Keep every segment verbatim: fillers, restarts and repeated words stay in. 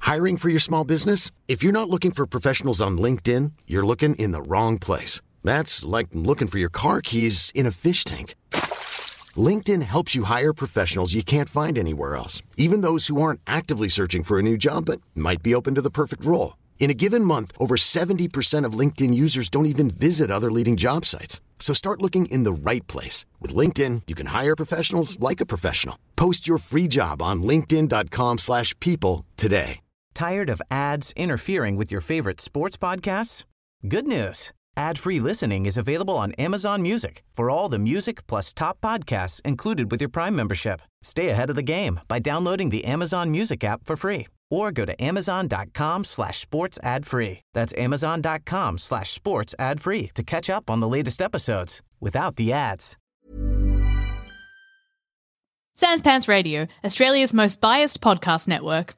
Hiring for your small business? If you're not looking for professionals on LinkedIn, you're looking in the wrong place. That's like looking for your car keys in a fish tank. LinkedIn helps you hire professionals you can't find anywhere else, even those who aren't actively searching for a new job but might be open to the perfect role. In a given month, over seventy percent of LinkedIn users don't even visit other leading job sites. So start looking in the right place. With LinkedIn, you can hire professionals like a professional. Post your free job on linkedin.com slash people today. Tired of ads interfering with your favorite sports podcasts? Good news. Ad-free listening is available on Amazon Music for all the music plus top podcasts included with your Prime membership. Stay ahead of the game by downloading the Amazon Music app for free or go to amazon.com slash sports ad free. That's amazon.com slash sports ad free to catch up on the latest episodes without the ads. Sans Pants Radio, Australia's most biased podcast network.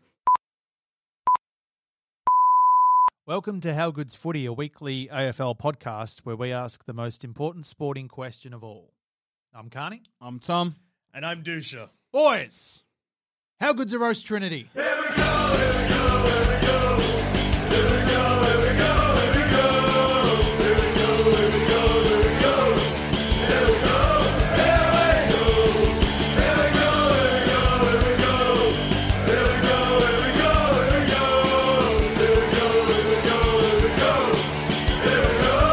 Welcome to How Good's Footy, a weekly A F L podcast where we ask the most important sporting question of all. I'm Carney. I'm Tom. And I'm Dusha. Boys, how good's a roast trinity? Here we go, here we go, here we go. Here we go, here we go, here we go. Here we go, here we go, here we go. Here we go, here we go. Here we go, here we go, here we go. Here we go, here we go, here we go. Here we go, here we go, here we go. Here we go,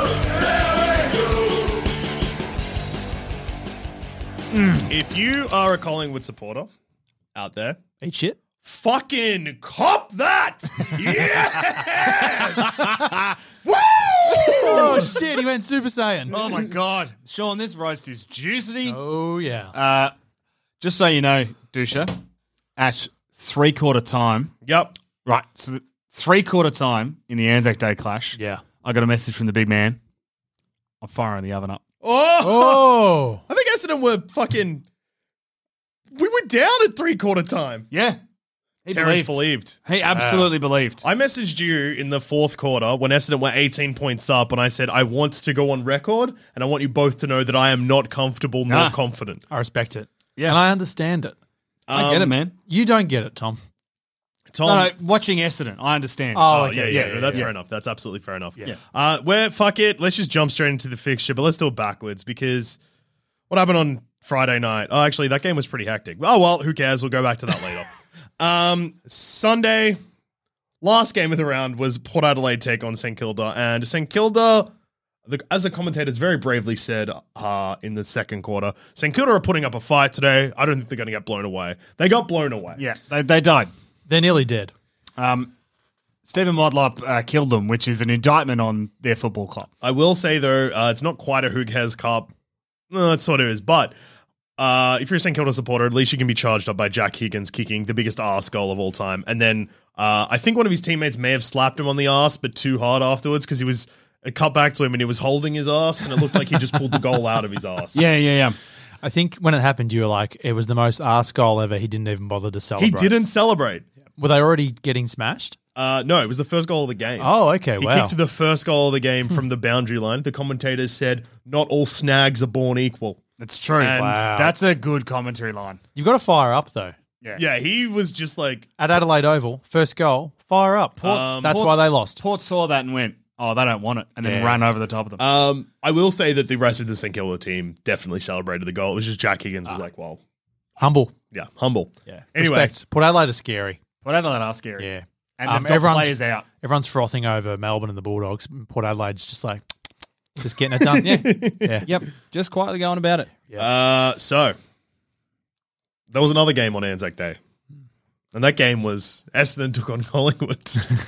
here we go. If you are a Collingwood supporter out there, Eat shit. fucking cop that! Yes! Woo! Oh, shit, he went Super Saiyan. Oh, my God. Sean, this roast is juicy. Oh, yeah. Uh, just so you know, Dusha, at three-quarter time, Yep. right, so the three-quarter time in the Anzac Day clash, Yeah. I got a message from the big man. I'm firing the oven up. Oh! Oh. I think Essendon were fucking... We were down at three-quarter time. Yeah. He Terrence believed. believed. He absolutely believed. I messaged you in the fourth quarter when Essendon were eighteen points up, and I said, I want to go on record, and I want you both to know that I am not comfortable nor Nah. confident. I respect it. Yeah. And I understand it. I get it, man. You don't get it, Tom. Tom, No, no, watching Essendon, I understand. Oh, Oh, okay. yeah, yeah, Yeah, yeah, that's yeah. fair enough. That's absolutely fair enough. Yeah. Uh, we're, fuck it, let's just jump straight into the fixture, but let's do it backwards because what happened on Friday night? Oh, actually, that game was pretty hectic. Oh, well, who cares? We'll go back to that later. Um, Sunday, last game of the round was Port Adelaide take on St Kilda, and St Kilda, the, as the commentators very bravely said uh, in the second quarter, St Kilda are putting up a fight today. I don't think they're going to get blown away. They got blown away. Yeah, they, they died. They're nearly dead. Um, Stephen Modlop uh, killed them, which is an indictment on their football club. I will say, though, uh, it's not quite a Who Cares Cup. No, it sort of is, but uh, if you're a St Kilda supporter, at least you can be charged up by Jack Higgins kicking the biggest arse goal of all time. And then uh, I think one of his teammates may have slapped him on the arse, but too hard afterwards because he was it cut back to him and he was holding his arse, and it looked like he just pulled the goal out of his arse. Yeah, yeah, yeah. I think when it happened, you were like, it was the most arse goal ever. He didn't even bother to celebrate. He didn't celebrate. Were they already getting smashed? Uh, no, it was the first goal of the game. Oh, okay. He Wow. kicked the first goal of the game from the boundary line. The commentators said, not all snags are born equal. It's true. And Wow. That's a good commentary line. You've got to fire up, though. Yeah. Yeah, he was just like, At Adelaide Oval, first goal, fire up. Port's- Um, That's Port's- why they lost. Port saw that and went, oh, they don't want it, and then Yeah. ran over the top of them. Um, I will say that the rest of the St Kilda team definitely celebrated the goal. It was just Jack Higgins was like, well, Humble. yeah, humble. Yeah. Anyway. Respect. Port Adelaide are scary. Port Adelaide are scary. Yeah. And Um, they've got everyone's- players out. Everyone's frothing over Melbourne and the Bulldogs. Port Adelaide's just like, just getting it done. yeah. Yeah. Yep, just quietly going about it. Uh, so, there was another game on Anzac Day. And that game was Essendon took on Collingwood.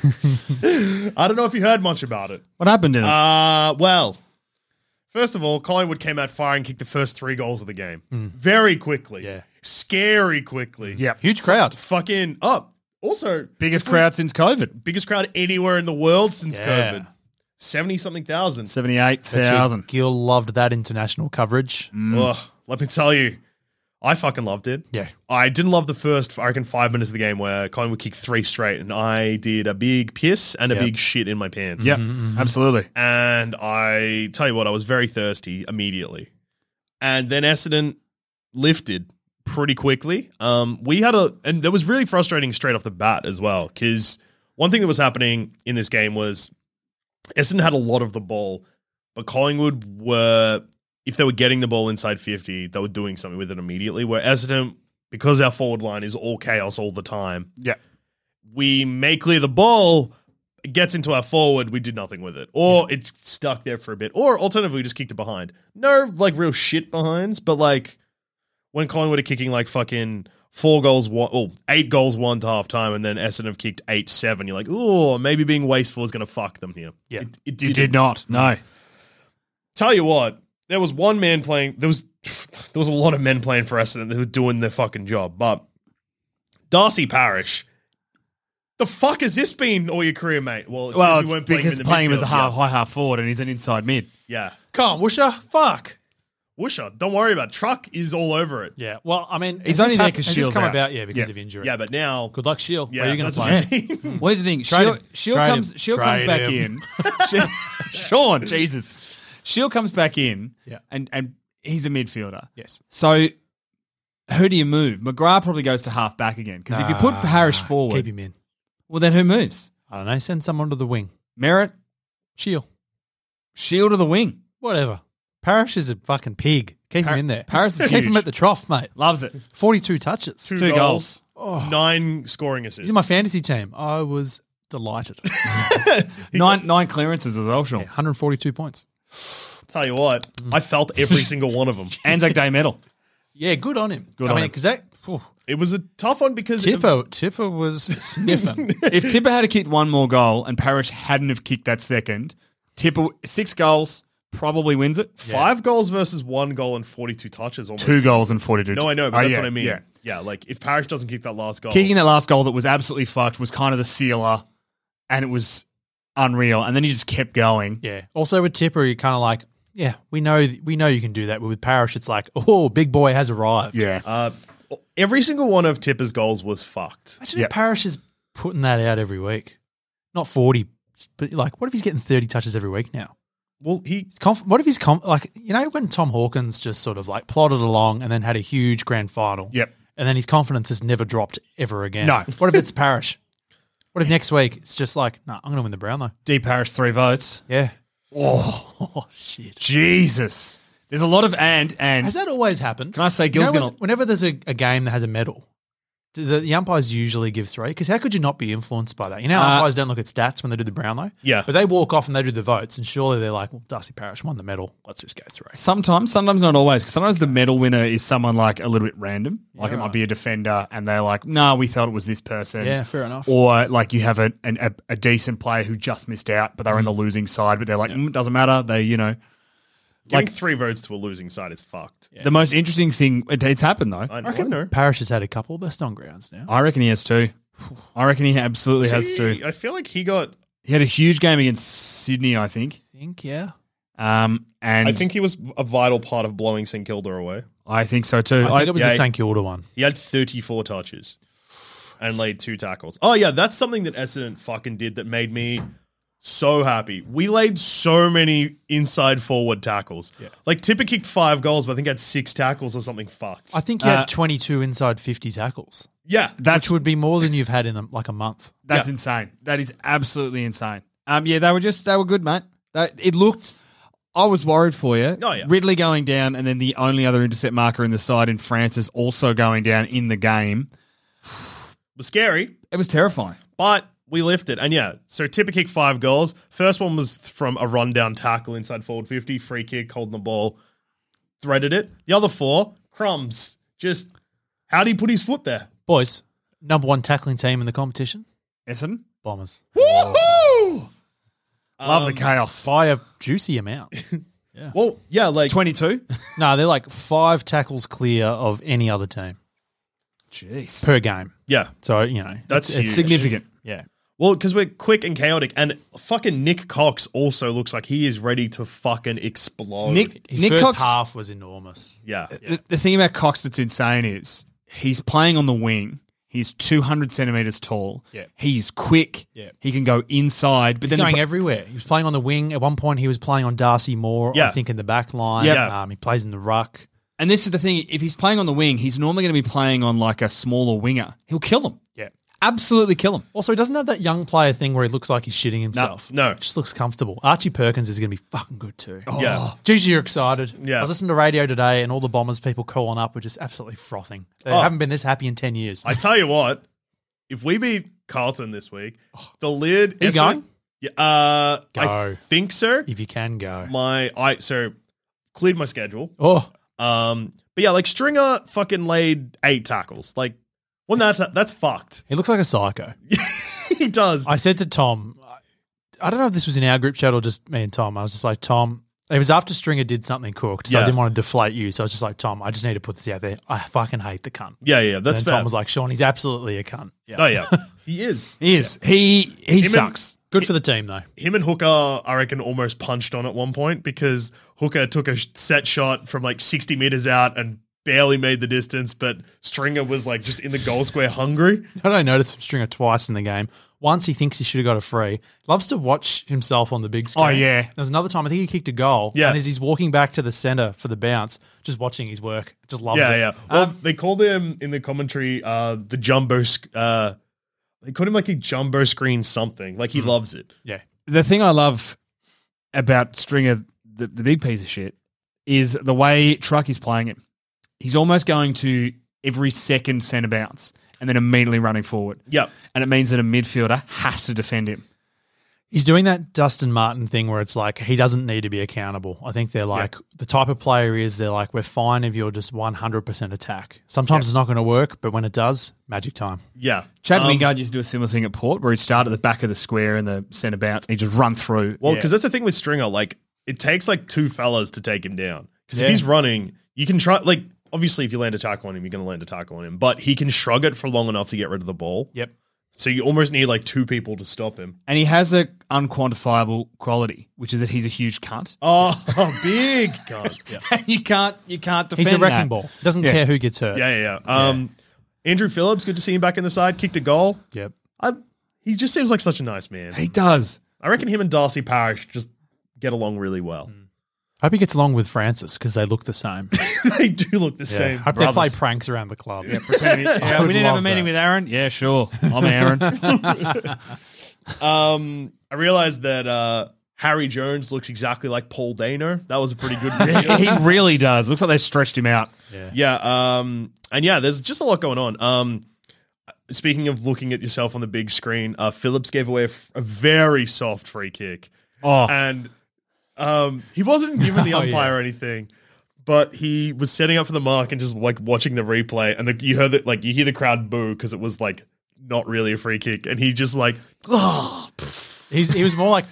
I don't know if you heard much about it. What happened in it? Uh, well, first of all, Collingwood came out firing, kicked the first three goals of the game. Very quickly. Yeah. Scary quickly. Yep. Huge crowd. Fucking up. Also, Biggest crowd since COVID. biggest crowd anywhere in the world since Yeah. COVID. seventy-something thousand. seventy-eight thousand. Gil loved that international coverage. Ugh, let me tell you, I fucking loved it. Yeah. I didn't love the first, I reckon, five minutes of the game where Collingwood kicked three straight, and I did a big piss and a Yep. big shit in my pants. Yep, absolutely. And I tell you what, I was very thirsty immediately. And then Essendon lifted pretty quickly. Um, we had a, and that was really frustrating straight off the bat as well, because one thing that was happening in this game was Essendon had a lot of the ball, but Collingwood were, if they were getting the ball inside fifty, they were doing something with it immediately, where Essendon, because our forward line is all chaos all the time, Yeah. we may clear the ball, it gets into our forward, we did nothing with it. Or yeah. it's stuck there for a bit. Or alternatively, we just kicked it behind. No, like, real shit behinds, but, like, when Collingwood are kicking, like, fucking four goals, one, oh, eight goals, one to half time, and then Essendon have kicked eight, seven, you're like, oh, maybe being wasteful is going to fuck them here. Yeah. It, it, it did not, no. Tell you what, there was one man playing, there was, there was a lot of men playing for Essendon that were doing their fucking job, but Darcy Parish, the fuck has this been all your career, mate? Well, it's Well, because it's we weren't playing because him in the playing him as a midfield. half, Yeah. high half forward and he's an inside mid. Yeah. Come on, Woosha. Fuck. Woosha, don't worry about it. Truck is all over it. Yeah. Well, I mean, He's has only this there hap- 'cause has this Shield's come out. about? Yeah, because Yeah. of injury. Yeah, but now... Good luck, Shield. Yeah, Where are you going to that's play? the thing. Well, here's the thing. Trade Shield, him. Shield Trade comes, him. Shield comes Trade back him. in. Sean, Jesus. Shield comes back in, Yeah. and, and he's a midfielder. Yes. So who do you move? McGrath probably goes to half back again, because if you put Ah, Parish forward, keep him in. well, then who moves? I don't know. Send someone to the wing. Merritt, Shield. Shield to the wing. Whatever. Parish is a fucking pig. Keep Par- him in there. Paris is Keep huge. him at the trough, mate. Loves it. forty-two touches. Two, Two goals, goals. nine scoring assists. He's in my fantasy team. I was delighted. Nine nine clearances as well, Sean. Yeah, one hundred forty-two points. Tell you what, I felt every single one of them. Anzac Day medal. Yeah, good on him. Good I on mean, him. because that whew, It was a tough one because... Tipper, Tipper was sniffing. If Tipper had kicked one more goal and Parish hadn't have kicked that second, Tipper, six goals, probably wins it. Five goals versus one goal and forty-two touches almost. Two goals and forty-two. No, I know, but Oh, that's yeah, what I mean. Yeah. Yeah. like if Parish doesn't kick that last goal... Kicking that last goal that was absolutely fucked was kind of the sealer, and it was unreal. And then he just kept going. Yeah. Also with Tipper, you're kind of like, yeah, we know we know you can do that. But with Parish, it's like, oh, big boy has arrived. Yeah. Uh, every single one of Tipper's goals was fucked. Imagine Yep. if Parish is putting that out every week. Not forty, but like, what if he's getting thirty touches every week now? Well, he... He's conf- what if he's conf- like, you know, when Tom Hawkins just sort of like plodded along and then had a huge grand final. Yep. And then his confidence has never dropped ever again. No. What if it's Parish? What if next week it's just like, no, nah, I'm going to win the Brownlow? D. Parish, three votes. Yeah. Oh, shit. Jesus. There's a lot of and, and. Has that always happened? Can I say You Gil's know, when- going to. whenever there's a, a game that has a medal, do the, the umpires usually give three? Because how could you not be influenced by that? You know, how Uh, umpires don't look at stats when they do the Brownlow. Yeah. But they walk off and they do the votes, and surely they're like, well, Darcy Parish won the medal. Let's just go three. Sometimes, sometimes not always, because sometimes the medal winner is someone like a little bit random. Like it right. might be a defender, and they're like, "No, we thought it was this person." Yeah, fair enough. Or like you have a an, a, a decent player who just missed out, but they're in the losing side, but they're like, mm, "It doesn't matter." They, you know, Getting like three votes to a losing side is fucked. the most interesting thing. It, it's happened though. I, I reckon I know. Parish has had a couple best on grounds now. I reckon he has too. I reckon he absolutely has See, too. I feel like he got... He had a huge game against Sydney, I think. I think, yeah. Um, and I think he was a vital part of blowing St Kilda away. I think so too. I think it was yeah, the he- St Kilda one. He had thirty-four touches and laid two tackles. Oh, yeah, that's something that Essendon fucking did that made me so happy. We laid so many inside forward tackles. Like, Tipper kicked five goals, but I think had six tackles or something fucked. I think he Uh, had twenty-two inside fifty tackles, yeah. that's which would be more than you've had in a, like a month. That's Yeah. insane. That is absolutely insane. Um, yeah, they were just they were good, mate. They, it looked. I was worried for you. Oh, yeah. Ridley going down, and then the only other intercept marker in the side in Francis also going down in the game. It was scary, It was terrifying. but we lifted. And yeah, so Tipper kicked five goals. First one was from a rundown tackle inside forward fifty, free kick, holding the ball, threaded it. The other four, crumbs. Just, how did he put his foot there? Boys, number one tackling team in the competition, Essendon, Bombers. Woohoo! love the chaos. By a juicy amount. Well, yeah, like Twenty-two. No, they're like five tackles clear of any other team Jeez, per game. yeah. So, you know, That's it's, huge. it's significant. Yeah. Well, because we're quick and chaotic, and fucking Nick Cox also looks like he is ready to fucking explode. Nick His Nick first Cox. half was enormous. yeah, The, the thing about Cox that's insane is he's playing on the wing. He's two hundred centimeters tall. Yeah. He's quick. Yeah. He can go inside, but He's then the going pro- everywhere. He was playing on the wing. At one point, he was playing on Darcy Moore, Yeah. I think, in the back line. Yeah. Um, he plays in the ruck. And this is the thing, if he's playing on the wing, he's normally going to be playing on like a smaller winger. He'll kill them. Yeah. Absolutely kill him. Also, he doesn't have that young player thing where he looks like he's shitting himself. No. Just looks comfortable. Archie Perkins is going to be fucking good too. Yeah. Geez, you're excited. Yeah. I was listening to radio today and all the Bombers people calling up were just absolutely frothing. They Oh. haven't been this happy in ten years. I tell you what, if we beat Carlton this week, the lid. Are you so- going? Yeah. Uh, I Go. think so. if you can go. My I so cleared my schedule. Oh, Um, but yeah, like Stringer fucking laid eight tackles. Like when that's that's fucked. he looks like a psycho. He does. I said to Tom, I don't know if this was in our group chat or just me and Tom. I was just like, Tom, it was after Stringer did something cooked, so I Yeah. didn't want to deflate you. So I was just like, Tom, I just need to put this out there. I fucking hate the cunt. yeah, yeah, that's and fair. Tom was like, Sean, he's absolutely a cunt. Yeah. oh yeah, he is. He is. He he Him and- sucks. Good for the team, though. Him and Hooker, I reckon, almost punched on at one point because Hooker took a set shot from like sixty meters out and barely made the distance, but Stringer was like just in the goal square hungry. What I noticed from Stringer twice in the game. Once he thinks he should have got a free. Loves to watch himself on the big screen. Oh, yeah. There was another time I think he kicked a goal. Yeah. And as he's walking back to the center for the bounce, just watching his work, just loves Yeah, it. yeah. Well, Um, they called him in the commentary uh, the jumbo. sc- Uh, they called him like a jumbo screen something. Like he loves it. yeah. The thing I love about Stringer, the, the big piece of shit, is the way Trucky's playing it. He's almost going to every second centre bounce and then immediately running forward. Yep. And it means that a midfielder has to defend him. He's doing that Dustin Martin thing where it's like he doesn't need to be accountable. I think they're like the type of player he is, they're like, we're fine if you're just one hundred percent attack. Sometimes it's not going to work, but when it does, magic time. Yeah. Chad Um, Wingard used to do a similar thing at Port where he'd start at the back of the square in the centre bounce and he'd just run through. Well, Yeah. because that's the thing with Stringer. Like, it takes like two fellas to take him down. Because Yeah. if he's running, you can try. Like, obviously, if you land a tackle on him, you're going to land a tackle on him. But he can shrug it for long enough to get rid of the ball. Yep. So you almost need like two people to stop him. And he has a unquantifiable quality, which is that he's a huge cunt. Oh, big gun. Yeah. And you can't you can't defend He's a wrecking that. ball. Doesn't Yeah. care who gets hurt. Yeah, yeah, yeah. Um, Andrew Phillips, good to see him back in the side. Kicked a goal. Yep. I, he just seems like such a nice man. He does. I reckon him and Darcy Parish just get along really well. I hope he gets along with Francis because they look the same. They do look the Yeah. same. I hope they play brothers. pranks around the club. Yeah, pretend he- yeah, would we didn't have a love meeting that. with Aaron. Yeah, sure. I'm Aaron. Um, I realized that uh, Harry Jones looks exactly like Paul Dano. That was a pretty good reveal. he really does. Looks like they stretched him out. Yeah. Um, and yeah, there's just a lot going on. Um, speaking of looking at yourself on the big screen, uh, Phillips gave away a, f- a very soft free kick. Oh, And um, he wasn't given the Oh, umpire yeah. or anything, but he was setting up for the mark and just like watching the replay. And the, you heard that, like, you hear the crowd boo because it was like not really a free kick. And he just like, oh, He's, he was more like,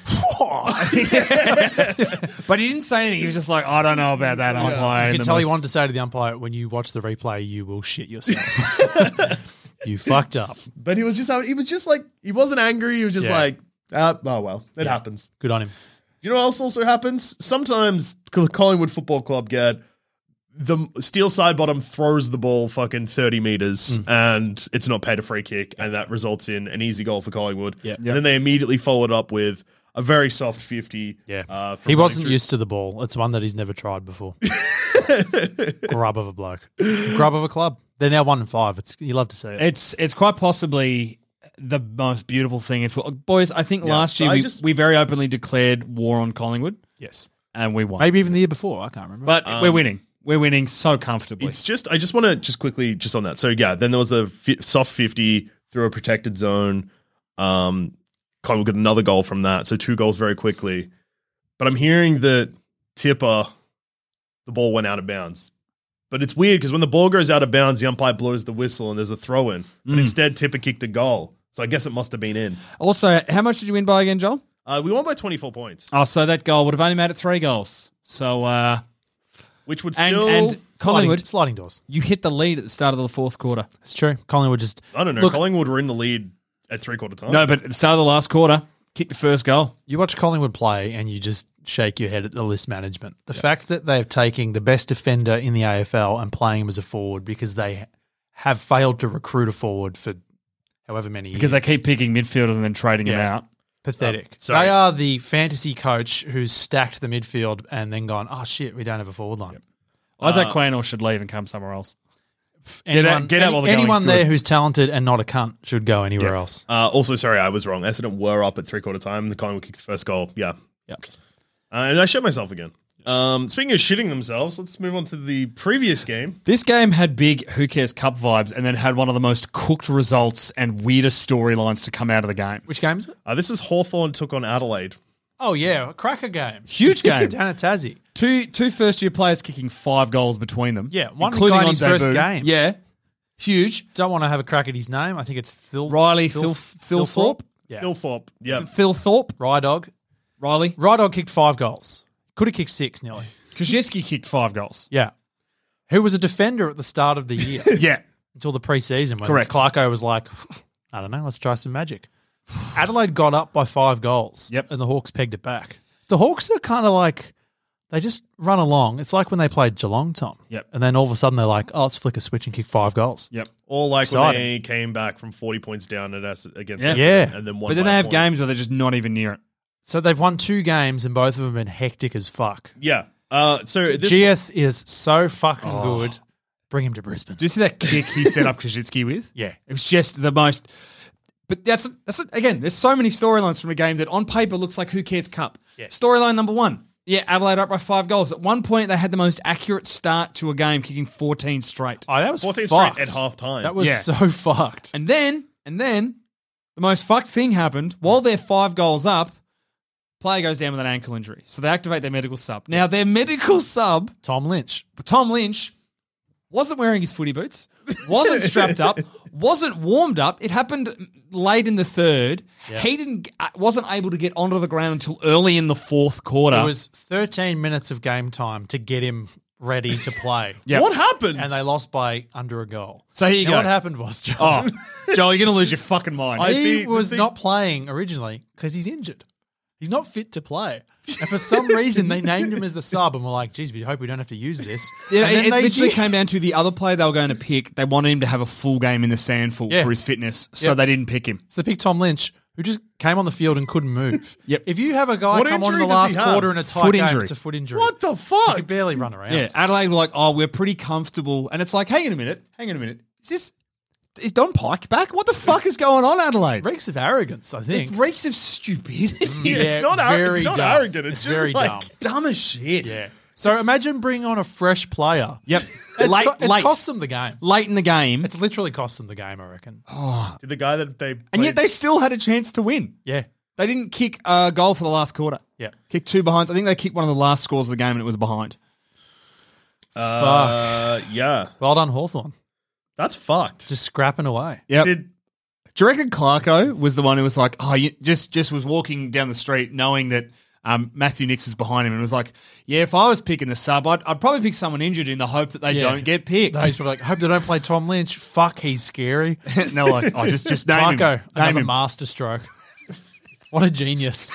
but he didn't say anything. He was just like, I don't know about that umpire. you And can the tell he most- wanted to say to the umpire, when you watch the replay, you will shit yourself. You fucked up. but he was just, he was just like, he wasn't angry. He was just Yeah. like, uh, oh, well, it Yeah. happens. Good on him. You know what else also happens? Sometimes Collingwood Football Club get the steel side bottom throws the ball fucking thirty meters and it's not paid a free kick, and that results in an easy goal for Collingwood. Yeah. And then they immediately follow it up with a very soft fifty. Yeah. Uh, from He running wasn't through- used to the ball. It's one that he's never tried before. Grub of a bloke. Grub of a club. They're now one and five. It's you love to see it. It's it's quite possibly the most beautiful thing in football. Boys, I think Yeah, last year I we, just- we very openly declared war on Collingwood, Yes. and we won. Maybe even the year before. I can't remember. But we're winning. We're winning so comfortably. It's just, I just want to just quickly just on that. So yeah, then there was a fi- soft fifty through a protected zone. Um, Collingwood got another goal from that. So two goals very quickly. But I'm hearing that Tipper, the ball went out of bounds. But it's weird because when the ball goes out of bounds, the umpire blows the whistle and there's a throw in. But instead, Tipper kicked a goal. So I guess it must have been in. Also, how much did you win by again, Joel? Uh, we won by twenty-four points, Oh, so that goal would have only made it three goals. So uh, which would and, still. and sliding, Collingwood, sliding doors. you hit the lead at the start of the fourth quarter. It's true. Collingwood just I don't know. Look- Collingwood were in the lead at three quarter time. No, but at the start of the last quarter, kicked the first goal. you watch Collingwood play and you just shake your head at the list management. The fact that they're taking the best defender in the A F L and playing him as a forward because they have failed to recruit a forward for however many Because years. they keep picking midfielders and then trading them Yeah. out. Pathetic. sorry. They are the fantasy coach who's stacked the midfield and then gone, oh shit, we don't have a forward line. Isaac Uh, Quaynor should leave and come somewhere else. Anyone, out- get out any- while the going's anyone there good. who's talented and not a cunt should go anywhere else. Uh, also, sorry, I was wrong. Essendon were up at three quarter time. The Collingwood kicked the first goal. Yeah. Yeah. Uh, and I shit myself again. Um, speaking of shitting themselves, let's move on to the previous game. This game had big Who Cares Cup vibes and then had one of the most cooked results and weirdest storylines to come out of the game. Which game is it? Uh, this is Hawthorn took on Adelaide. Oh, yeah. A cracker game. Huge game. Down at Tassie. Two two first year players kicking five goals between them. Yeah, one including guy in on his first debut. game. Yeah. Huge. Don't want to have a crack at his name. I think it's Thil- Riley Thil- Thil- Thilthorpe. Yeah. Philthorpe. Yeah. Thilthorpe. Rydog. Riley. Rydog kicked five goals. Could have kicked six nearly. Kaczynski kicked five goals. Yeah. Who was a defender at the start of the year Yeah. until the preseason when Correct. Clarko was like, I don't know, let's try some magic. Adelaide got up by five goals. Yep. And the Hawks pegged it back. The Hawks are kind of like, they just run along. It's like when they played Geelong, Tom. Yep. And then all of a sudden they're like, oh, let's flick a switch and kick five goals. Yep. Or like Exciting. when they came back from forty points down at us against Yeah. Essendon Yeah. and then won But then by they a have point. games where they're just not even near it. So they've won two games and both of them have been hectic as fuck. Yeah. Uh, so this G F is so fucking Oh. good. Bring him to Brisbane. Do you see that kick he set up Kaczynski with? Yeah. It was just the most. But that's that's again. There's so many storylines from a game that on paper looks like Who Cares Cup. Yeah. Storyline number one. Yeah, Adelaide up by five goals. At one point, they had the most accurate start to a game, kicking fourteen straight. Oh, that was fourteen fucked. straight at half time. That was Yeah. so fucked. And then, and then, the most fucked thing happened. While they're five goals up, player goes down with an ankle injury. So they activate their medical sub. Now, their medical sub, Tom Lynch. Tom Lynch, wasn't wearing his footy boots, wasn't strapped up, wasn't warmed up. It happened late in the third. Yeah. He didn't, uh, wasn't able to get onto the ground until early in the fourth quarter. It was thirteen minutes of game time to get him ready to play. Yeah. What happened? And they lost by under a goal. So here you Now go. what happened was, Joel, Oh, Joel, you're going to lose your fucking mind. I he see- was the thing- not playing originally because he's injured. He's not fit to play. And for some reason, they named him as the sub and were like, geez, we hope we don't have to use this. Yeah, and then it, it they literally did. came down to the other player they were going to pick. They wanted him to have a full game in the sandful Yeah. for his fitness, so Yeah. they didn't pick him. So they picked Tom Lynch, who just came on the field and couldn't move. Yep. If you have a guy What come on in injury the does he last have? quarter in a tight Foot game, injury. it's a foot injury. What the He fuck? could barely run around. Yeah, Adelaide were like, oh, we're pretty comfortable. And it's like, hang on a minute, hang on a minute. Is this, is Don Pike back? What the fuck is going on, Adelaide? Reeks of arrogance, I think. It reeks of stupidity. Yeah, it's not ar- very it's not dumb. arrogant, it's just very like- dumb. Dumb as shit. Yeah. So imagine bringing on a fresh player. Yep. It's, late, co- it's late, cost them the game. late in the game. It's literally cost them the game, I reckon. Did the guy that they and yet played- they still had a chance to win. Yeah. They didn't kick a goal for the last quarter. Yeah. Kicked two behinds. I think they kicked one of the last scores of the game and it was behind. uh, yeah, Well done, Hawthorn. that's fucked. Just scrapping away. Yep. Did Do you reckon Clarko was the one who was like, oh, you just just was walking down the street knowing that um, Matthew Nix was behind him and was like, yeah, if I was picking the sub, I'd, I'd probably pick someone injured in the hope that they Yeah. don't get picked. No, he's probably like, hope they don't play Tom Lynch. Fuck, he's scary. no, like, oh, just just name Marco, him. Name another him. master stroke. What a genius.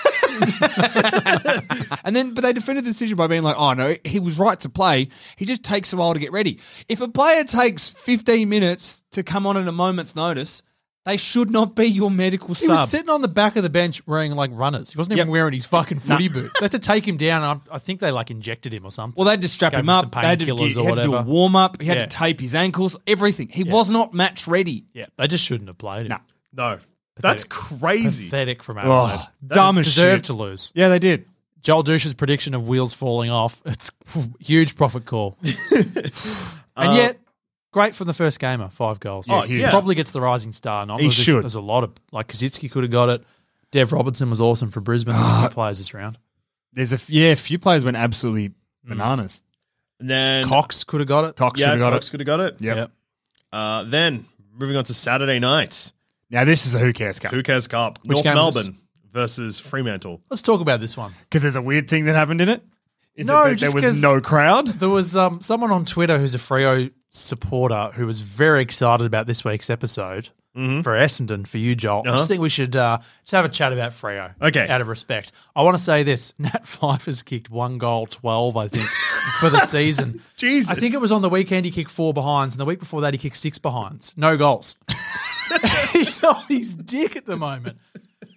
And then, but they defended the decision by being like, oh no, he was right to play. He just takes a while to get ready. If a player takes fifteen minutes to come on at a moment's notice, they should not be your medical He sub. was sitting on the back of the bench wearing like runners. He wasn't even Yep. wearing his fucking footy boots. They had to take him down. And I, I think they like injected him or something. Well, they had to strap Gave him him up. some They had to, painkillers he or had to do a whatever. warm up. He had Yeah. to tape his ankles. Everything. He Yeah. was not match ready. Yeah, they just shouldn't have played him. No. no? That's crazy. Pathetic from Adelaide. Oh, dumb as Deserved shit. to lose. Yeah, they did. Joel Douche's prediction of wheels falling off. It's huge profit call. and yet, great from the first gamer, five goals. Oh, he yeah. probably gets the rising star. Not He there's, should. There's a lot of like Kaczynski could have got it. Dev Robertson was awesome for Brisbane. There's a few players this round. There's a f- yeah, a few players went absolutely bananas. And then Cox could have got it. Cox yeah, should have got Cox it. could have got it. Yep. Yep. Uh, then moving on to Saturday night, Now this is a who cares cup Who Cares Cup, Which North game is Melbourne versus Fremantle. Let's talk about this one. because there's a weird thing that happened in it. Is No, it that just there 'cause- was no crowd. There was um, someone on Twitter who's a Freo supporter who was very excited about this week's episode for Essendon, for you, Joel. I Uh-huh. just think we should uh, just have a chat about Freo. Okay. Out of respect. I want to say this. Nat Pfeiffer's kicked one goal, twelve, I think, for the season. Jesus. I think it was on the weekend he kicked four behinds, and the week before that he kicked six behinds. No goals. He's on his dick at the moment.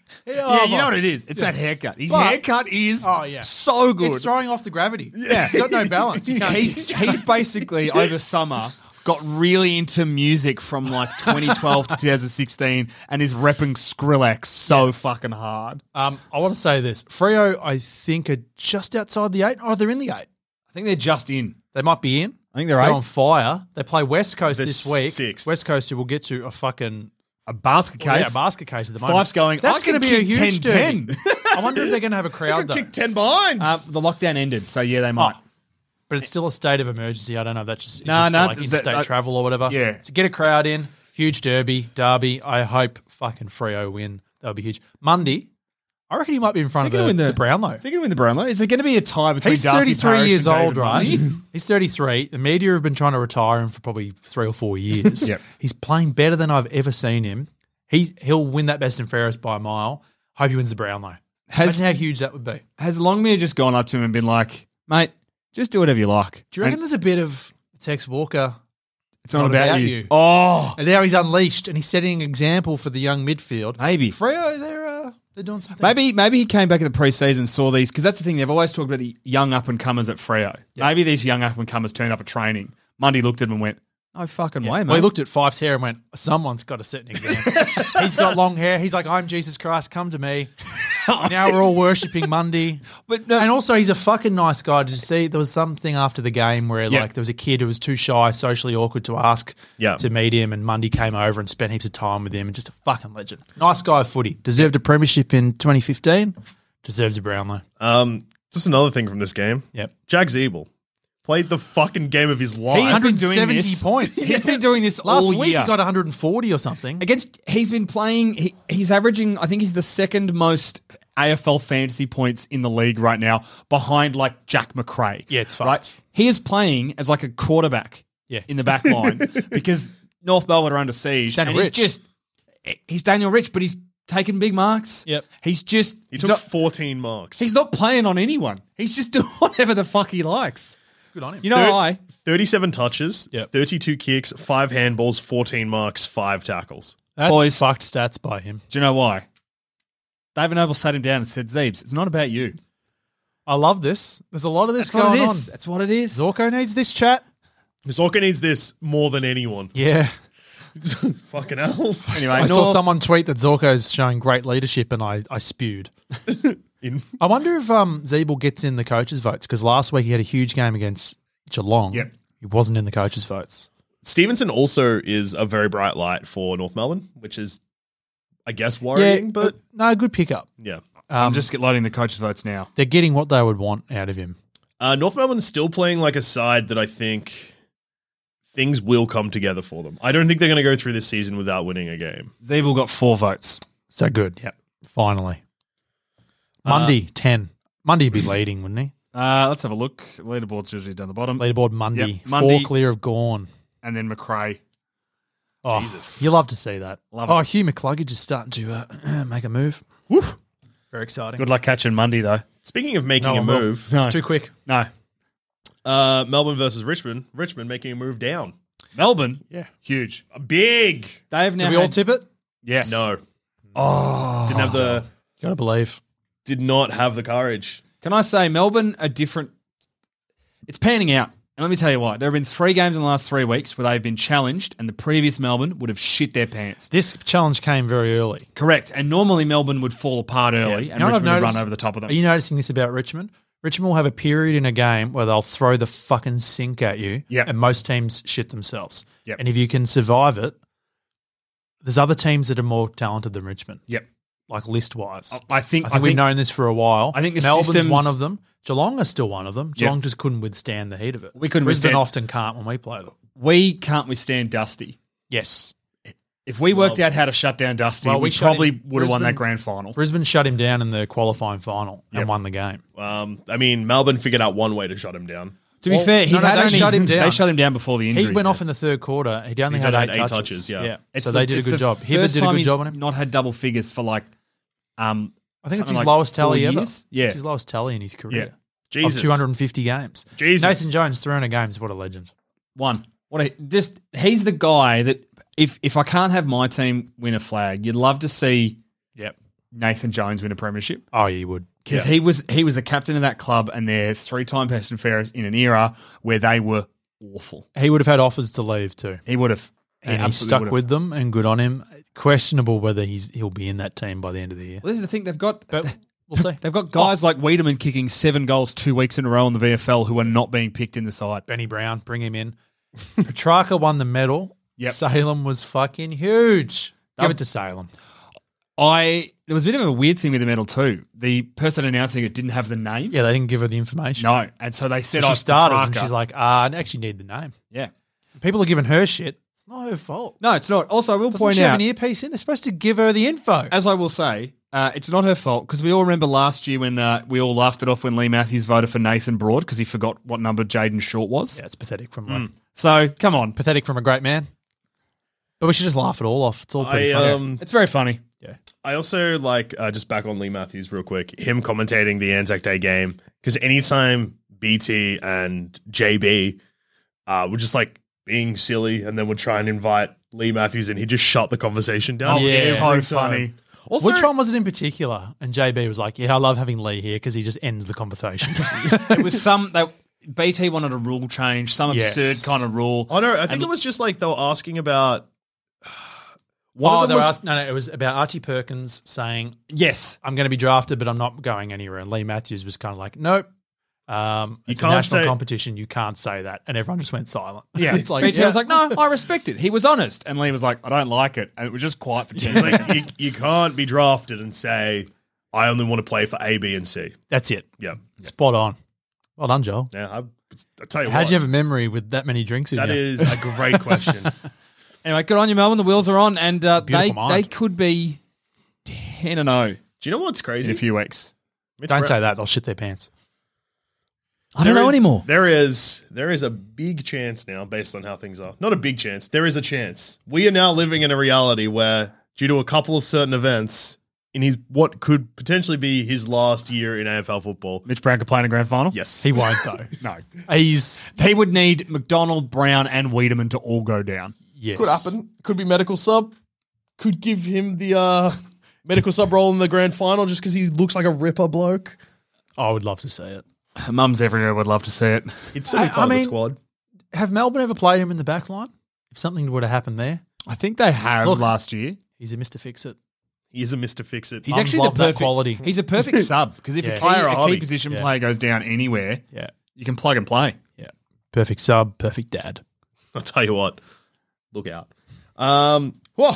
Yeah, you know what it is? It's that haircut. His But- haircut is Oh, yeah. so good. It's throwing off the gravity. Yeah, it's got no balance. You can't he's, he's basically, over summer, got really into music from like twenty twelve to two thousand sixteen and is repping Skrillex so fucking hard. Um, I want to say this. Freo, I think, are just outside the eight. Oh, they're in the eight. I think they're just in. They might be in. I think they're They're eight. on fire. They play West Coast They're this week. sixth. West Coast, who we'll get to, a fucking A basket case. well, yeah, basket case at the moment. Fife's going, That's I can going to be a kick huge ten derby. I wonder if they're going to have a They crowd could though. kick ten behinds. Uh, the lockdown ended, so yeah, they might. Oh, but it's still a state of emergency. I don't know if that's just, it's No, just no, for like that- interstate that- travel or whatever. Yeah. So get a crowd in. Huge derby, derby. I hope fucking Freo win. That would be huge. Monday, I reckon he might be in front of They're the, gonna win the, the- Brownlow. Is he going to win the Brownlow? Is there going to be a tie between He's Darcy thirty-three Parish years and old, David right? Mundy? He's thirty-three. The media have been trying to retire him for probably three or four years. Yep. He's playing better than I've ever seen him. He, he'll win that best and fairest by a mile. Hope he wins the Brownlow. Has, Imagine how huge that would be. has Longmire just gone up to him and been like, mate, just do whatever you like? Do you reckon And there's a bit of Tex Walker? it's not, about, you? you. Oh, And now he's unleashed and he's setting an example for the young midfield. maybe. Freo, they're uh, they're doing something. Maybe maybe he came back in the preseason, saw these, because that's the thing, they've always talked about the young up-and-comers at Freo. Maybe these young up-and-comers turned up at training. Mundy looked at him and went, no fucking way, mate. Well, he looked at Fife's hair and went, someone's got to set an example. He's got long hair. He's like, I'm Jesus Christ, come to me. Now we're all worshipping Monday. But no- and also, he's a fucking nice guy. Did you see there was something after the game where Yeah. like there was a kid who was too shy, socially awkward to ask Yeah. to meet him, and Monday came over and spent heaps of time with him, and just a fucking legend. Nice guy of footy. Deserved a premiership in twenty fifteen. Deserves a Brownlow. um, just another thing from this game. Yep. Jack Zeeble played the fucking game of his life. He has been doing one hundred seventy this. points. He's been doing this Last all week year. he got one hundred forty or something. Against, he's been playing, he, he's averaging, I think he's the second most A F L fantasy points in the league right now, behind like Jack McRae. Yeah, it's fucked. right. He is playing as like a quarterback Yeah. in the back line because North Melbourne are under siege. Daniel and Rich. he's just, he's Daniel Rich, but he's taking big marks. Yep. He's just, He took fourteen marks. he's not playing on anyone. He's just doing whatever the fuck he likes. Good on him. You know Thir- why? thirty-seven touches, Yep. thirty-two kicks, five handballs, fourteen marks, five tackles. That's Boys. fucked stats by him. Do you know why? David Noble sat him down and said, Zeebs, it's not about you. I love this. There's a lot of this That's what going it on. is. That's what it is. Zorko needs this chat. Zorka needs this more than anyone. Yeah. Fucking hell. Anyway, I saw North- someone tweet that Zorko's showing great leadership, and I, I spewed. In- I wonder if um, Zeeble gets in the coaches' votes, because last week he had a huge game against Geelong. Yep. He wasn't in the coaches' votes. Stevenson also is a very bright light for North Melbourne, which is, I guess, worrying, but no, good pickup. yeah. I'm Um, just get loading the coaches' votes now. They're getting what they would want out of him. Uh, North Melbourne's still playing like a side that I think things will come together for them. I don't think they're going to go through this season without winning a game. Zeeble got four votes. So good. Yep. Finally. Monday, ten. Monday would be leading, wouldn't he? Uh, let's have a look. Leaderboard's usually down the bottom. Leaderboard Monday. Yep, Monday. Four clear of Gorn. And then McRae. Oh, Jesus. you love to see that. Love oh, it. Hugh McCluggage is starting to uh, make a move. Woof. Very exciting. Good luck catching Monday, though. Speaking of making No a one will. move, No. It's too quick. No. uh, Melbourne versus Richmond. Richmond making a move down. Melbourne. Yeah. Huge. Big. They have now Do we all had- tip it? Yes. No. Oh. Didn't have the Gotta believe. did not have the courage. Can I say Melbourne are different? It's panning out. And let me tell you why. There have been three games in the last three weeks where they've been challenged and the previous Melbourne would have shit their pants. This challenge came very early. Correct. And normally Melbourne would fall apart early You and know what I've Richmond would noticed? run over the top of them. Are you noticing this about Richmond? Richmond will have a period in a game where they'll throw the fucking sink at you, Yep. and most teams shit themselves. Yep. And if you can survive it, there's other teams that are more talented than Richmond, Yep. like list-wise. I think, I think we've known this for a while. I think the Melbourne's systems- one of them. Geelong is still one of them. Yep. Geelong just couldn't withstand the heat of it. We couldn't Brisbane withstand- often can't when we play them. we can't withstand Dusty. Yes. If we worked out how to shut down Dusty, Well, we, we shut probably him- would have won that Brisbane- grand final. Brisbane shut him down in the qualifying final and Yep. won the game. Um, I mean, Melbourne figured out one way to shut him down. To be Well, fair, he no, no, had they only, shut him down. They shut him down before the injury. He went off in the third quarter. He only He had, had eight, eight touches. touches, yeah. It's so the- they did a it's good the job. Hibbert first did a time good he's job on him. Not had double figures for like, um, I think it's something his like lowest four tally ever. years. Yeah, It's his lowest tally in his career. Yeah. Jesus. Of two hundred fifty games. Jesus. Nathan Jones, three hundred games. What a legend. one. What a, just he's the guy that if if I can't have my team win a flag, you'd love to see Yep. Nathan Jones win a premiership. Oh, you would. Because he was he was the captain of that club and they're three-time best and fairest in an era where they were awful. He would have had offers to leave too. He would have. He And he absolutely stuck would have. with them, and good on him. Questionable whether he's he'll be in that team by the end of the year. Well, this is the thing. They've got But we'll see. they've got guys like Wiedemann kicking seven goals two weeks in a row in the V F L who are not being picked in the side. Benny Brown, bring him in. Petrarca won the medal. Yep. Salem was fucking huge. Give Um, it to Salem. I there was a bit of a weird thing with the medal too. The person announcing it didn't have the name. Yeah, they didn't give her the information. No, and so they So said she oh, started, and Petrarca. she's like, ah, I actually need the name. yeah. People are giving her shit. It's not her fault. No, it's not. Also, I will Doesn't point she have out, an earpiece in? They're supposed to give her the info. as I will say, uh, it's not her fault because we all remember last year when uh, we all laughed it off when Lee Matthews voted for Nathan Broad because he forgot what number Jaden Short was. Yeah, it's pathetic from like, So come on, pathetic from a great man. But we should just laugh it all off. It's all pretty I, funny. um, it's very funny. yeah. I also like, uh, just back on Lee Matthews real quick, him commentating the Anzac Day game, because anytime B T and J B uh, were just like being silly and then would try and invite Lee Matthews in, he just shut the conversation down. Oh, yeah. every So time. funny. Also, Which one was it in particular? And J B was like, yeah, I love having Lee here because he just ends the conversation. It was some they, B T wanted a rule change, some Yes. absurd kind of rule. Oh no, I think And- it was just like they were asking about. One oh, of they them were was, asked, no, no, it was about Archie Perkins saying, Yes, I'm going to be drafted, but I'm not going anywhere. And Lee Matthews was kind of like, nope. Um, You it's a can't national say- competition. You can't say that. And everyone just went silent. yeah. it's like, B T yeah. was like, no, I respect it. He was honest, and Lee was like, I don't like it, and it was just quiet for ten like, seconds. you, you can't be drafted and say, I only want to play for A, B, and C. That's it. Yeah. Spot on. Well done, Joel. Yeah, I, I tell you How'd what, you have a memory with that many drinks in that you? is a great question. Anyway, good on you, Melbourne. The wheels are on, and uh, they Beautiful mind. they could be ten and zero Do you know what's crazy? in a few weeks. Mitch Don't Brown- say that. They'll shit their pants. I don't There know is- anymore. There is there is a big chance now, based on how things are. Not a big chance. There is a chance. We are now living in a reality where, due to a couple of certain events, in his what could potentially be his last year in A F L football. Mitch Brown could play in a grand final. Yes, He won't, though. No, He's, he would need McDonald, Brown, and Wiedemann to all go down. yes. Could happen. Could be medical sub. Could give him the uh, medical sub role in the grand final just because he looks like a ripper bloke. I would love to see it. Mums everywhere would love to see it. It's certainly I- part I of the mean- squad. Have Melbourne ever played him in the back line? If something would have happened there, I think they have Look. last year. he's a Mister Fix-It. He is a Mister Fix-It. He's Mums actually the love that perfect quality. He's a perfect sub because if Yeah. a, key, Hire a a key hobby. position Yeah. player goes down anywhere, Yeah. you can plug and play. Yeah. Perfect sub, perfect dad. I'll tell you what. Look out. Um, whoa.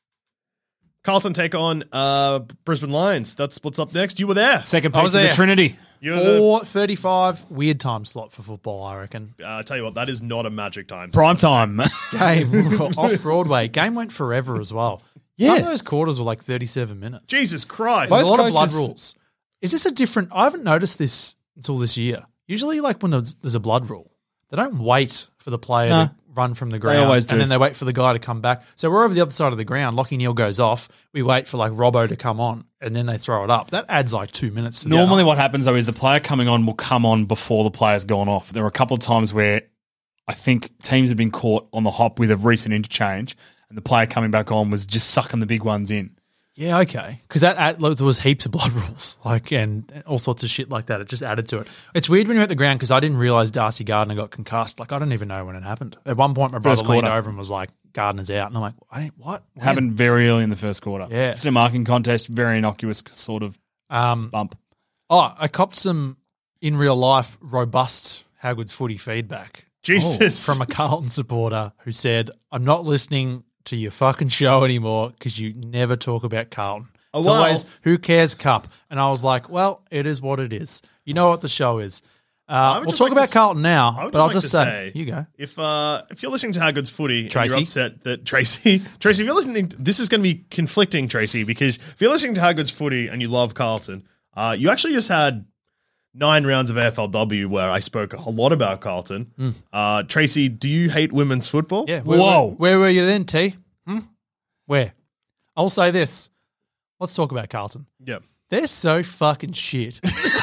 Carlton take on uh, Brisbane Lions. That's what's up next. You were there. Second I piece was of the there. Trinity. You're the, four thirty-five, weird time slot for football, I reckon. uh, I tell you what, that is not a magic time. Prime time. Game off Broadway. Game went forever as well. Yeah. Some of those quarters were like thirty-seven minutes. Jesus Christ. There's a Both lot of blood coaches- rules. Is this a different? I haven't noticed this until this year. Usually, like when there's, there's a blood rule, they don't wait for the player No. to run from the ground. always do. And then they wait for the guy to come back. So we're over the other side of the ground. Lockie Neal goes off. We wait for like Robbo to come on, and then they throw it up. That adds like two minutes. To the Normally, time. what happens though is the player coming on will come on before the player's gone off. There were a couple of times where I think teams have been caught on the hop with a recent interchange, and the player coming back on was just sucking the big ones in. Yeah, okay. Because that add, look, there was heaps of blood rules, like and all sorts of shit like that. It just added to it. It's weird when you're at the ground because I didn't realize Darcy Gardner got concussed. Like I don't even know when it happened. At one point, my brother First leaned quarter. over and was like, "Gardner's out," and I'm like, "I what?" When? Happened very early in the first quarter. Yeah. Just a marking contest, very innocuous sort of Um, bump. oh, I copped some in real life robust How Good's Footy feedback Jesus. from a Carlton supporter who said, "I'm not listening to your fucking show anymore because you never talk about Carlton. Oh, It's wow. always who cares cup." And I was like, "Well, it is what it is. You know what the show is." Uh, would we'll just talk like about to s- Carlton now, I would but I'll like just to say, you go. If uh, if you're listening to How Good's Footy Tracy? and you're upset that Tracy, Tracy, if you're listening, to, this is going to be conflicting, Tracy, because if you're listening to How Good's Footy and you love Carlton, uh, you actually just had nine rounds of A F L W where I spoke a lot about Carlton. Uh, Tracy, do you hate women's football? Yeah. Where, Whoa. Where, where were you then, T? Hmm? Where? I'll say this. Let's talk about Carlton. Yeah. They're so fucking shit.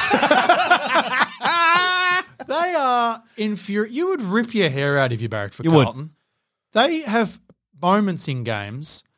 They are infuriating. You would rip your hair out if you barracked for You would. Carlton. They have moments in games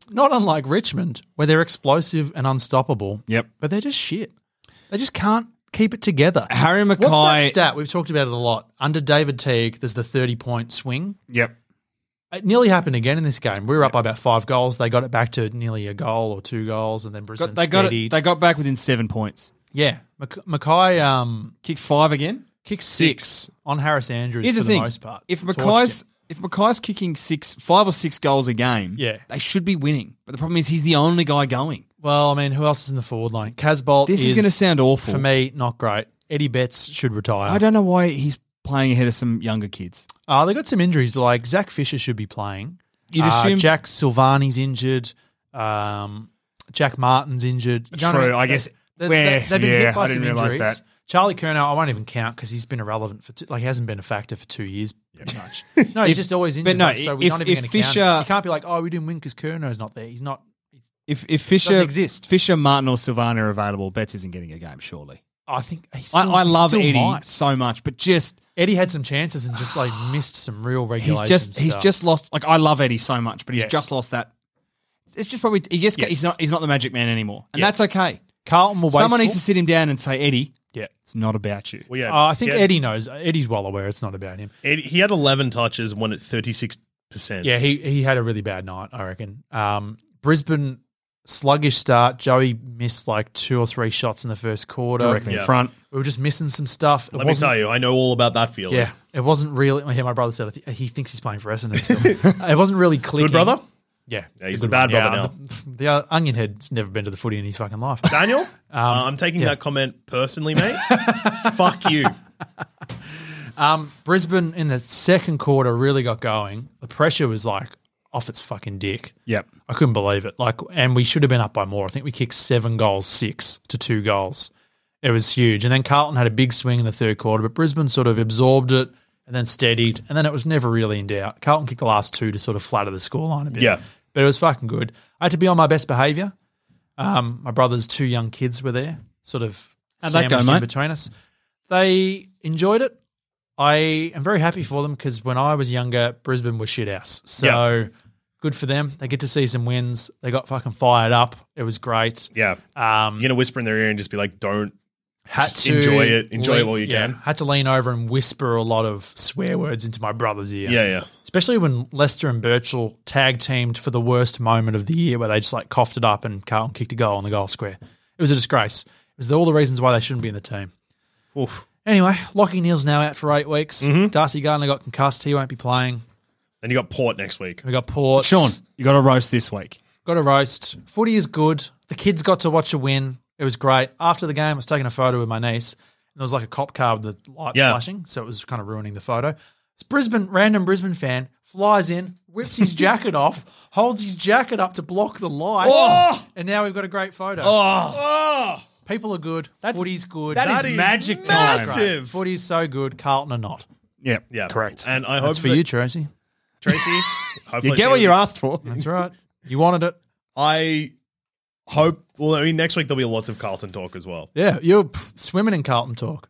Not unlike Richmond, where they're explosive and unstoppable. Yep. But they're just shit. They just can't keep it together. Harry What's that Mackay. stat? We've talked about it a lot. Under David Teague, there's the thirty-point swing. Yep. It nearly happened again in this game. We were up by about five goals. They got it back to nearly a goal or two goals, and then Brisbane Got, they got steadied. it. They got back within seven points. yeah. Mac- Mackay um, Kicked five again. kicked six, on Harris Andrews Here's for the the, thing: most part. if Torched Mackay's him. if Mackay's kicking six, five or six goals a game, Yeah. they should be winning. But the problem is he's the only guy going. Well, I mean, who else is in the forward line? Casbolt This is, going to sound awful for me, not great. Eddie Betts should retire. I don't know why he's playing ahead of some younger kids. Uh, they got some injuries. Like Zach Fisher should be playing. You'd Uh, assume- Jack Silvani's injured. Um, Jack Martin's injured. You know what True, I guess They, where- they, have been yeah, hit by I some didn't realise injuries. that. Charlie Curnow, I won't even count because he's been irrelevant for two, like he hasn't been a factor for two years pretty much. No, he's If- just always but injured. no, like, so we're if- not even if going to count. Fisher- him. You can't be like, oh, we didn't win because Curnow's not there. He's not. If if Fisher Doesn't exist. Fisher, Martin, or Silvana are available, Betts isn't getting a game. Surely, I think he's I, still, I he love still Eddie might. so much, but just Eddie had some chances and just like missed some real he's regulation. just he's stuff. just lost. Like I love Eddie so much, but he's Yeah. just lost that. It's just probably he just Yes. he's not he's not the magic man anymore, and Yeah. that's okay. Carlton will Someone wasteful. needs to sit him down and say, Eddie, Yeah. it's not about you. Well, yeah, Uh, I think he had, Eddie knows. Eddie's well aware it's not about him. Eddie- he had eleven touches, won at thirty-six percent. Yeah, he he had a really bad night, I reckon. Um, Brisbane, sluggish start. Joey missed like two or three shots in the first quarter. Directly Yeah. in front. We were just missing some stuff. It Let me wasn't- tell you, I know all about that feeling. Yeah, it wasn't really. I hear my brother said I thi- he thinks he's playing for Essendon still. It wasn't really clicking. Good brother? Yeah, Yeah, he's good the bad one. brother Yeah, now. The, the uh, onion head's never been to the footy in his fucking life. Daniel, uh, I'm taking yeah. that comment personally, mate. Fuck you. Um, Brisbane in the second quarter really got going. The pressure was like off its fucking dick. Yep. I couldn't believe it. Like, and we should have been up by more. I think we kicked seven goals, six to two goals. It was huge. And then Carlton had a big swing in the third quarter, but Brisbane sort of absorbed it and then steadied, and then it was never really in doubt. Carlton kicked the last two to sort of flatter the scoreline a bit. Yeah. But it was fucking good. I had to be on my best behaviour. Um, my brother's two young kids were there, sort of How'd that go, sandwiched in mate? between us. They enjoyed it. I am very happy for them because when I was younger, Brisbane was shit house. So Yeah. good for them. They get to see some wins. They got fucking fired up. It was great. Yeah. Um, You're going to whisper in their ear and just be like, don't. had just to enjoy it. Enjoy it lean- while you yeah, can. Had to lean over and whisper a lot of swear words into my brother's ear. Yeah, yeah. Especially when Leicester and Birchall tag teamed for the worst moment of the year where they just like coughed it up and Carlton kicked a goal on the goal square. It was a disgrace. It was all the reasons why they shouldn't be in the team. Oof. Anyway, Lockie Neal's now out for eight weeks. Mm-hmm. Darcy Gardner got concussed. He won't be playing. Then you got Port next week. We got Port. Sean, you got a roast this week. Got a roast. Footy is good. The kids got to watch a win. It was great. After the game, I was taking a photo with my niece. And there was like a cop car with the lights Yeah. flashing, so it was kind of ruining the photo. This Brisbane, random Brisbane fan flies in, whips his jacket off, holds his jacket up to block the light, Oh! and now we've got a great photo. Oh, People are good. Footy's good. that that is is magic time. massive. Footy's so good. Carlton are not. Yeah, Yeah, correct. And I hope That's for that- you, Tracy. Tracy. hopefully You get she- what you asked for. That's right. You wanted it. I hope. Well, I mean, next week there'll be lots of Carlton talk as well. Yeah, you're pff, swimming in Carlton talk.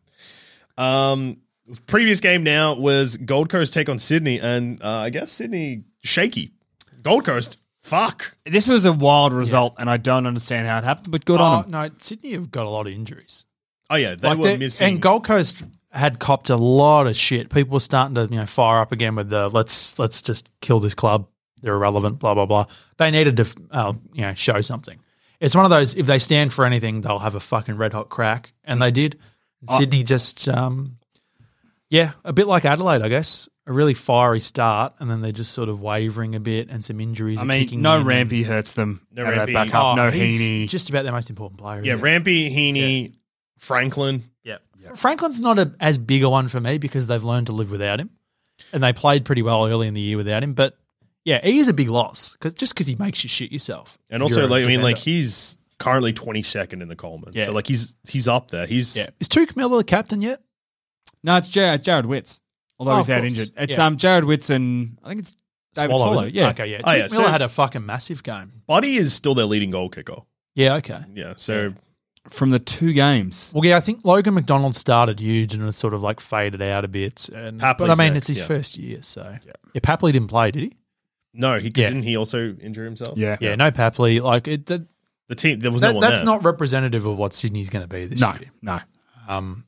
Um, previous game now was Gold Coast take on Sydney, and uh, I guess Sydney shaky. Gold Coast, fuck. This was a wild result, and I don't understand how it happened, but good Oh, on them. no, Sydney have got a lot of injuries. Oh yeah, they Like were they're- missing. And Gold Coast had copped a lot of shit. People were starting to, you know, fire up again with the let's let's just kill this club. They're irrelevant, blah blah blah. They needed to, uh, you know, show something. It's one of those. If they stand for anything, they'll have a fucking red hot crack, and they did. Oh. Sydney just, um, yeah, a bit like Adelaide, I guess. A really fiery start, and then they're just sort of wavering a bit, and some injuries. I are mean, kicking no in. Rampy hurts them. No out of that Rampy. back half. Oh, no he's Heaney. just about their most important player. yeah, isn't he? Rampy, Heaney, Franklin. Yeah. Franklin's not a, as big a one for me because they've learned to live without him, and they played pretty well early in the year without him. But yeah, he is a big loss because just because he makes you shit yourself. And also, You're a like I mean, like defender. he's currently twenty-second in the Coleman. Yeah. So like he's he's up there. He's yeah, is Tuke Miller the captain yet? No, it's Jared, Jared Witts, although Oh, he's of out course. injured. It's Yeah. um Jared Witts and I think it's David Swallow, Swallow. is it? Yeah. Okay, yeah. Oh, Tuke yeah, Miller so- had a fucking massive game. Buddy is still their leading goal kicker. Yeah, okay. Yeah. So From the two games. Well, yeah, I think Logan McDonald started huge and has sort of like faded out a bit. And, Papley's but I mean, next, it's his yeah. first year, so yeah. Papley didn't play, did he? No, he Yeah. didn't he also injure himself? Yeah. Yeah, no Papley. Like it, that, The team, there was that- no one that's there. not representative of what Sydney's going to be this No, year. no. Um,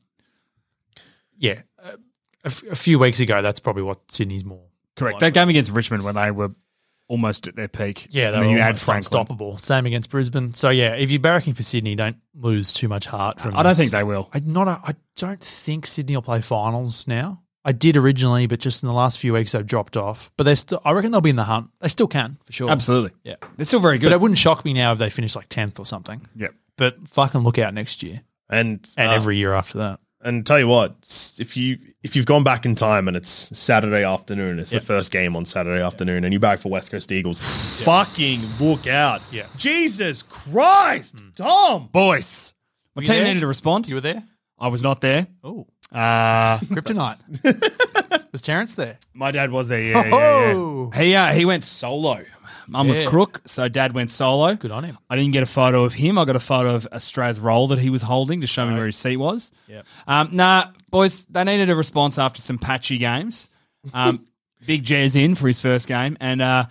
yeah, uh, a, f- a few weeks ago, that's probably what Sydney's more. Correct. likely. That game against Richmond when they were almost at their peak. Yeah, and they then were you add almost Franklin. unstoppable. Same against Brisbane. So yeah, if you're barracking for Sydney, don't lose too much heart from I don't this. think they will. I not. A, I don't think Sydney will play finals now. I did originally, but just in the last few weeks they've dropped off. But they still. I reckon they'll be in the hunt. They still can for sure. Absolutely. Yeah. They're still very good. But it wouldn't shock me now if they finish like tenth or something. yeah. But fucking look out next year and and uh, every year after that. And tell you what, s- if you if you've gone back in time and it's Saturday afternoon, it's Yeah. the first game on Saturday afternoon, and you're back for West Coast Eagles, fucking look out! Yeah. Jesus Christ, Tom. Boys. My you team there? needed to respond. You were there. I was not there. Oh, Uh, Kryptonite. Was Terrence there? my dad was there. Yeah, yeah, Oh. yeah. He, uh, he went solo. Mum was Yeah. crook, so dad went solo. Good on him. I didn't get a photo of him. I got a photo of Australia's roll that he was holding to show me where his seat was. Yep. Um, nah, boys, they needed a response after some patchy games. Um, Big Jez in for his first game, and uh,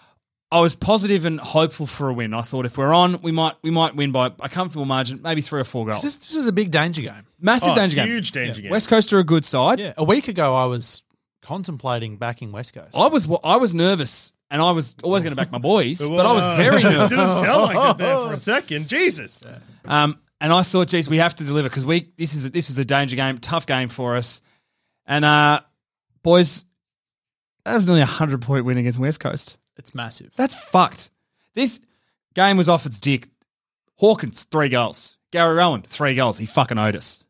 I was positive and hopeful for a win. I thought if we're on, we might we might win by a comfortable margin, maybe three or four goals. This, this was a big danger game. Massive Oh, danger game. huge danger game. West Coast are a good side. Yeah. A week ago, I was contemplating backing West Coast. I was I was nervous, and I was always going to back my boys, but I was very nervous. Didn't sound like it there for a second. Jesus. Um, and I thought, geez, we have to deliver because we this is a, this was a danger game, tough game for us. And uh, boys, that was nearly a hundred point win against West Coast. It's massive. That's fucked. This game was off its dick. Hawkins three goals. Gary Rowan three goals. He fucking owed us.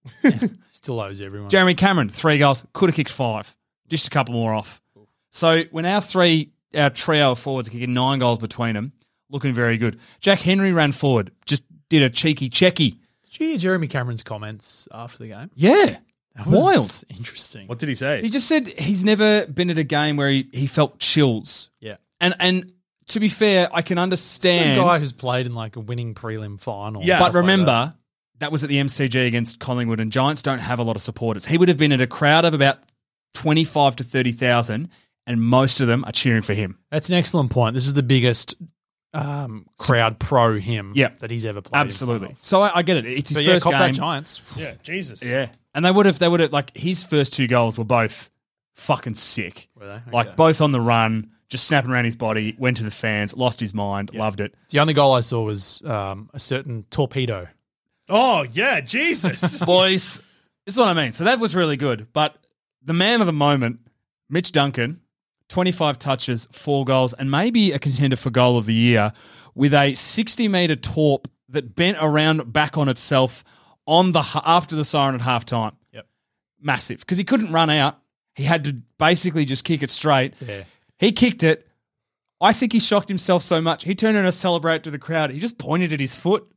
Still owes everyone. Jeremy Cameron three goals. Could have kicked five. Dished a couple more off. So when our three our trio of forwards are kicking nine goals between them, looking very good. Jack Henry ran forward. Just did a cheeky checky. Did you hear Jeremy Cameron's comments after the game? Yeah. That Wild. was interesting. What did he say? He just said he's never been at a game where he, he felt chills. Yeah. And and to be fair, I can It's understand. the guy who's played in like a winning prelim final. Yeah. but Stuff like remember, that. that. was at the M C G against Collingwood, and Giants don't have a lot of supporters. He would have been at a crowd of about twenty-five to thirty thousand, and most of them are cheering for him. That's an excellent point. This is the biggest um, crowd pro him Yeah. that he's ever played. in Absolutely. front of. So I, I get it. It's his But yeah, first cop that game. Giants. yeah, Jesus. Yeah. And they would have, they would have, like, his first two goals were both fucking sick. Were they? Like, Okay. both on the run, just snapping around his body, went to the fans, lost his mind, loved it. The only goal I saw was um, a certain torpedo. Oh, yeah, Jesus. Boys, this is what I mean. So that was really good. But the man of the moment, Mitch Duncan, twenty-five touches, four goals, and maybe a contender for goal of the year with a sixty-metre torp that bent around back on itself on the after the siren at halftime. Yep. Massive. Because he couldn't run out. He had to basically just kick it straight. Yeah. He kicked it. I think he shocked himself so much. He turned around to celebrate to the crowd. He just pointed at his foot.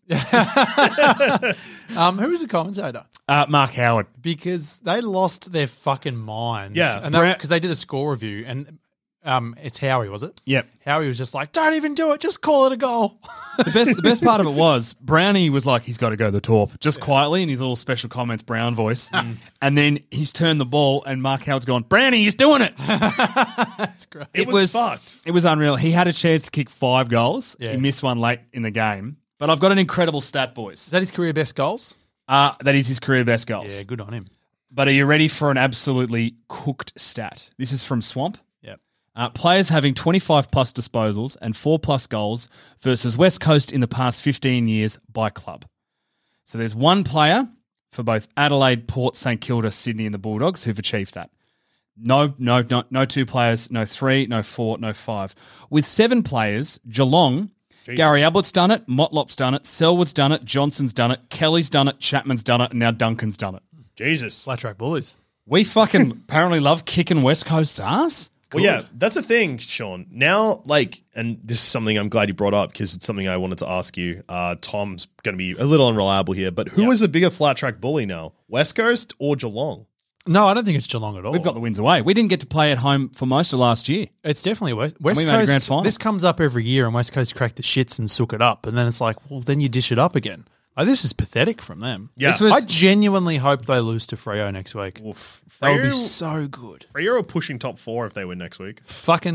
Um, who was the commentator? Uh, Mark Howard. Because they lost their fucking minds. Yeah. and because they did a score review, and um, it's Howie, was it? Yep. Howie was just like, "Don't even do it. Just call it a goal." The best, the best part of it was Brownie was like, he's got to go to the torp, just quietly in his little special comments Brown voice. And then he's turned the ball and Mark Howard's gone, Brownie, he's doing it. That's great. It was fucked. It was unreal. He had a chance to kick five goals. Yeah. He missed one late in the game. But I've got an incredible stat, boys. Is that his career best goals? Uh, that is his career best goals. Yeah, good on him. But are you ready for an absolutely cooked stat? This is from Swamp. Yep. Uh, players having twenty-five plus disposals and four plus goals versus West Coast in the past fifteen years by club. So there's one player for both Adelaide, Port, St Kilda, Sydney and the Bulldogs who've achieved that. No, no, no, no two players, no three, no four, no five. With seven players, Geelong, Jesus. Gary Ablett's done it, Motlop's done it, Selwood's done it, Johnson's done it, Kelly's done it, Chapman's done it, and now Duncan's done it. Jesus. Flat track bullies. We fucking apparently love kicking West Coast's ass. Well, yeah, that's a thing, Sean. Now, like, and this is something I'm glad you brought up because it's something I wanted to ask you. Uh, Tom's going to be a little unreliable here, but who is the bigger flat track bully now, West Coast or Geelong? No, I don't think it's Geelong at all. We've got the wins away. We didn't get to play at home for most of last year. It's definitely West, West we Coast. made a grand final. This comes up every year, and West Coast crack the shits and sook it up, and then it's like, well, then you dish it up again. Like, this is pathetic from them. Yeah. This was- I genuinely hope they lose to Freo next week. Well, F- That would be Freo- so good. Freo are pushing top four if they win next week. Fucking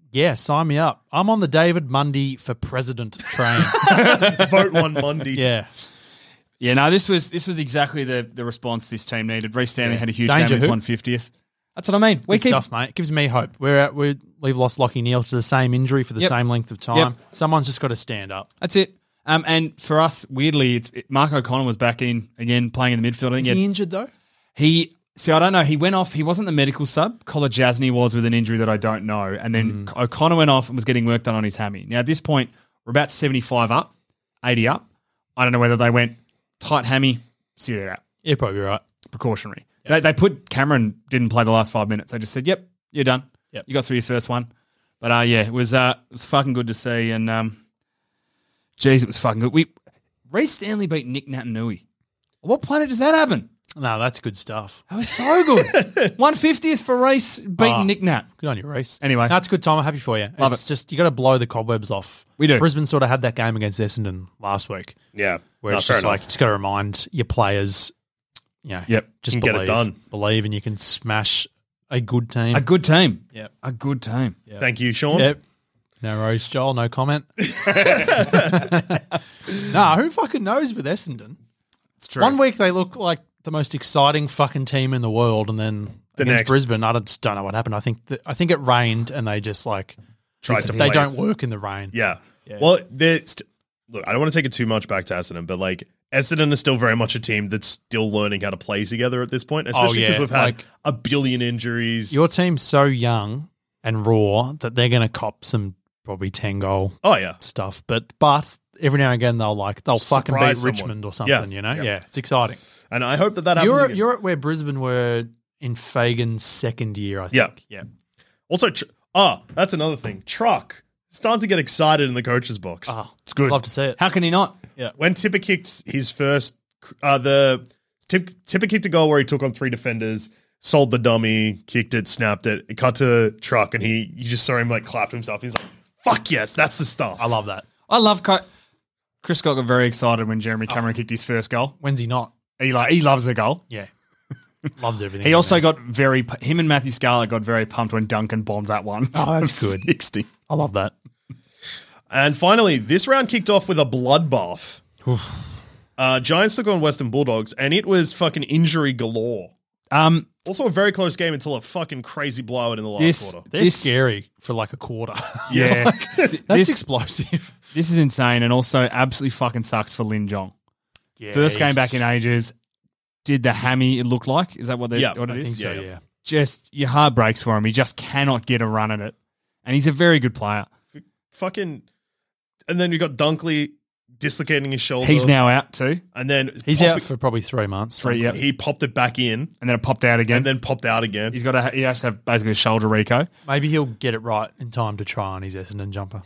Yeah, sign me up. I'm on the David Mundy for president train. Vote one Monday. Yeah. Yeah, no, this was this was exactly the, the response this team needed. Reece Stanley Yeah. had a huge Danger game in his who? one fiftieth. That's what I mean. We Good keep stuff, mate. It gives me hope. We're at, we're we've lost Lockie Neal to the same injury for the Yep. same length of time. Yep. Someone's just got to stand up. That's it. Um, and for us, weirdly, it's it, Mark O'Connor was back in again playing in the midfield. I think Is he, he had- injured though? he see, I don't know. He went off. He wasn't the medical sub. Collar Jasny was with an injury that I don't know. And then Mm. O'Connor went off and was getting work done on his hammy. Now at this point, we're about seventy-five up, eighty up. I don't know whether they went tight hammy, sit it out. You're probably right. Precautionary. They, they put Cameron didn't play the last five minutes. They just said, "Yep, you're done. Yep. You got through your first one." But uh, yeah, it was uh, it was fucking good to see, and um, geez, it was fucking good. We Reece Stanley beat Nick Natanui. What planet does that happen? No, that's good stuff. That was so good. one fiftieth for Reece beating Ah. Nick Nat. Good on you, Reece. Anyway. that's a good time. I'm happy for you. Love it's it. just you got to blow the cobwebs off. We do. Brisbane sort of had that game against Essendon last week, Yeah. where No, it's fair just enough. like just got to remind your players, you know, Yep. just You can believe, get it done. believe, and you can smash a good team. A good team. Yep. A good team. Thank you, Sean. Yep. No worries, Joel. No comment. Nah, who fucking knows with Essendon? It's true. One week they look like the most exciting fucking team in the world, and then The against next- Brisbane, I just don't know what happened. I think that, I think it rained, and they just like Tried to they play. don't work in the rain. Yeah. Yeah. Well, they're st- look, I don't want to take it too much back to Essendon, but like Essendon is still very much a team that's still learning how to play together at this point, especially because yeah, we've had like- a billion injuries. Your team's so young and raw that they're going to cop some probably ten goal Oh, yeah. stuff, but but every now and again they'll like they'll fucking beat Surprise someone. Richmond or something. Yeah, You know, yeah. yeah, it's exciting. And I hope that that happens. You're again. you're at where Brisbane were in Fagan's second year, I Yeah. think. Yeah. Also, tr- oh, that's another thing. Truck starting to get excited in the coach's box. Oh, It's good. love to see it. How can he not? When Tipper kicked his first, uh, the Tip, Tipper kicked a goal where he took on three defenders, sold the dummy, kicked it, snapped it. It cut to Truck, and he you just saw him like clap to himself. He's like, "Fuck yes, that's the stuff." I love that. I love Co- Chris Scott got very excited when Jeremy Cameron kicked his first goal. When's he not? He like he loves a goal. Yeah. Loves everything. He in also there. got very him and Matthew Scarlett got very pumped when Duncan bombed that one. Oh, that's good. sixty. I love that. And finally, this round kicked off with a bloodbath. uh, Giants took on Western Bulldogs, and it was fucking injury galore. Um, Also, a very close game until a fucking crazy blowout in the last This- quarter. They're This- scary for like a quarter. yeah, That's this explosive. this is insane, and also absolutely fucking sucks for Lin Jong. Yeah, First game back he's- in ages. Did the hammy? It looked like is that what they Yeah, what I it think is? so, Yeah. yeah. Just your heart breaks for him. He just cannot get a run at it, and he's a very good player. Fucking, and then you got Dunkley dislocating his shoulder. He's now out too, and then He's pop- out for probably three months. Three, yeah. He popped it back in, and then it popped out again. and then popped out again. he's got a he has to have basically a shoulder reco. Maybe he'll get it right in time to try on his Essendon jumper.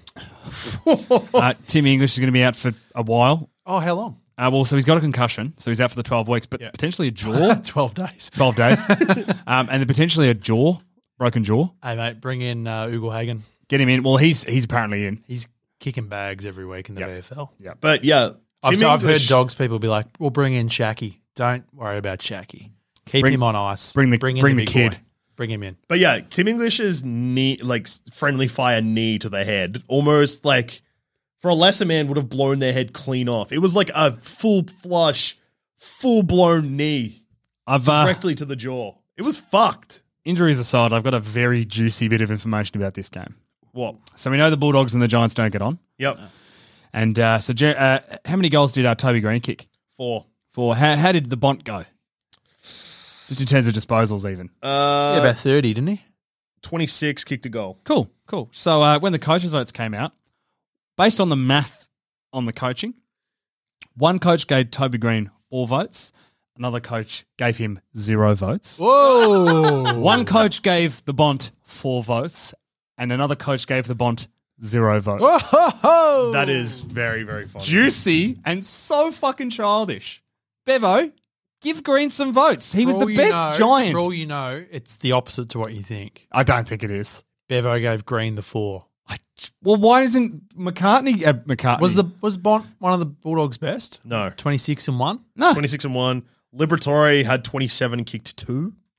Uh, Tim English is going to be out for a while. Oh, how long? Uh, well, so he's got a concussion, so he's out for the twelve weeks, but Yeah. potentially a jaw, twelve days. twelve days, um, and then potentially a jaw, broken jaw. Hey, mate, bring in uh, Ugelhagen. Get him in. Well, he's he's apparently in. He's kicking bags every week in the Yeah. B F L. But yeah, I've, Tim so I've heard English- dogs people be like, we'll bring in Shaki. Don't worry about Shaki. Keep Bring- him on ice. bring the- in bring the big kid. boy. Bring him in. But yeah, Tim English's knee, like friendly fire knee to the head, almost like for a lesser man would have blown their head clean off. It was like a full flush, full blown knee I've uh, directly to the jaw. It was fucked. injuries aside, I've got a very juicy bit of information about this game. What? So we know the Bulldogs and the Giants don't get on, Yep. and uh, so Jer- uh, how many goals did uh, Toby Green kick? Four. For how, how did the Bont go? Just in terms of disposals, even. Uh, yeah, about thirty, didn't he? twenty-six kicked a goal. Cool, cool. So uh, when the coaches' votes came out, based on the math on the coaching, one coach gave Toby Green four votes, another coach gave him zero votes. Whoa. One coach gave the Bont four votes, and another coach gave the Bont zero votes. Whoa. That is very, very funny. Juicy and so fucking childish. Bevo, give Green some votes. He was For the all you best know- Giant. For all you know, it's the opposite to what you think. I don't think it is. Bevo gave Green the four. Well, why isn't McCartney? Uh, McCartney Was the was Bont one of the Bulldogs' best? No. twenty-six and one. no? twenty-six and one. Liberatore had twenty-seven, kicked two.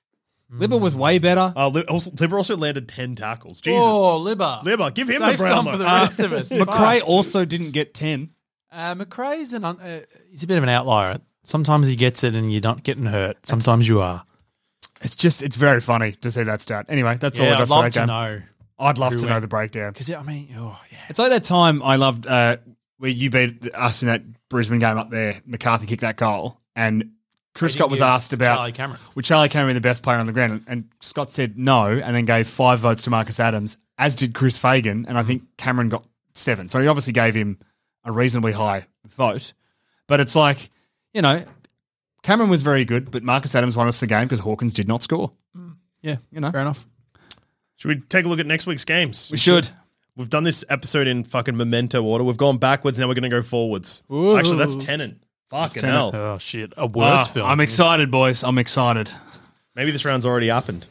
Libba was way better. Uh, Li- also, Libba also landed ten tackles. Jesus. Oh, Libba. Libba, give him Save the brown some for the one. rest of us. McRae Fuck. also didn't get ten. Uh, McRae's an un- uh, he's a bit of an outlier. Sometimes he gets it and you're not getting hurt. Sometimes you are. It's just, it's very funny to see that stat. Anyway, that's all I Yeah, got I'd for love that to game. know. I'd love who to know went. the breakdown. Because, I mean, oh, yeah. It's like that time I loved uh, where you beat us in that Brisbane game up there. McCarthy kicked that goal, and Chris They Scott didn't was give asked about Charlie Cameron. would Charlie Cameron be the best player on the ground, and, and Scott said no, and then gave five votes to Marcus Adams, as did Chris Fagan, and I think Cameron got seven. So he obviously gave him a reasonably high vote. But it's like, you know, Cameron was very good, but Marcus Adams won us the game because Hawkins did not score. Yeah, you know. Fair enough. Should we take a look at next week's games? We should. We've done this episode in fucking memento order. We've gone backwards. Now we're going to go forwards. Ooh. Actually, that's Tenet. Fucking Tenet. hell. Oh, shit. A worse Ah, film. I'm excited, boys. I'm excited. Maybe this round's already happened.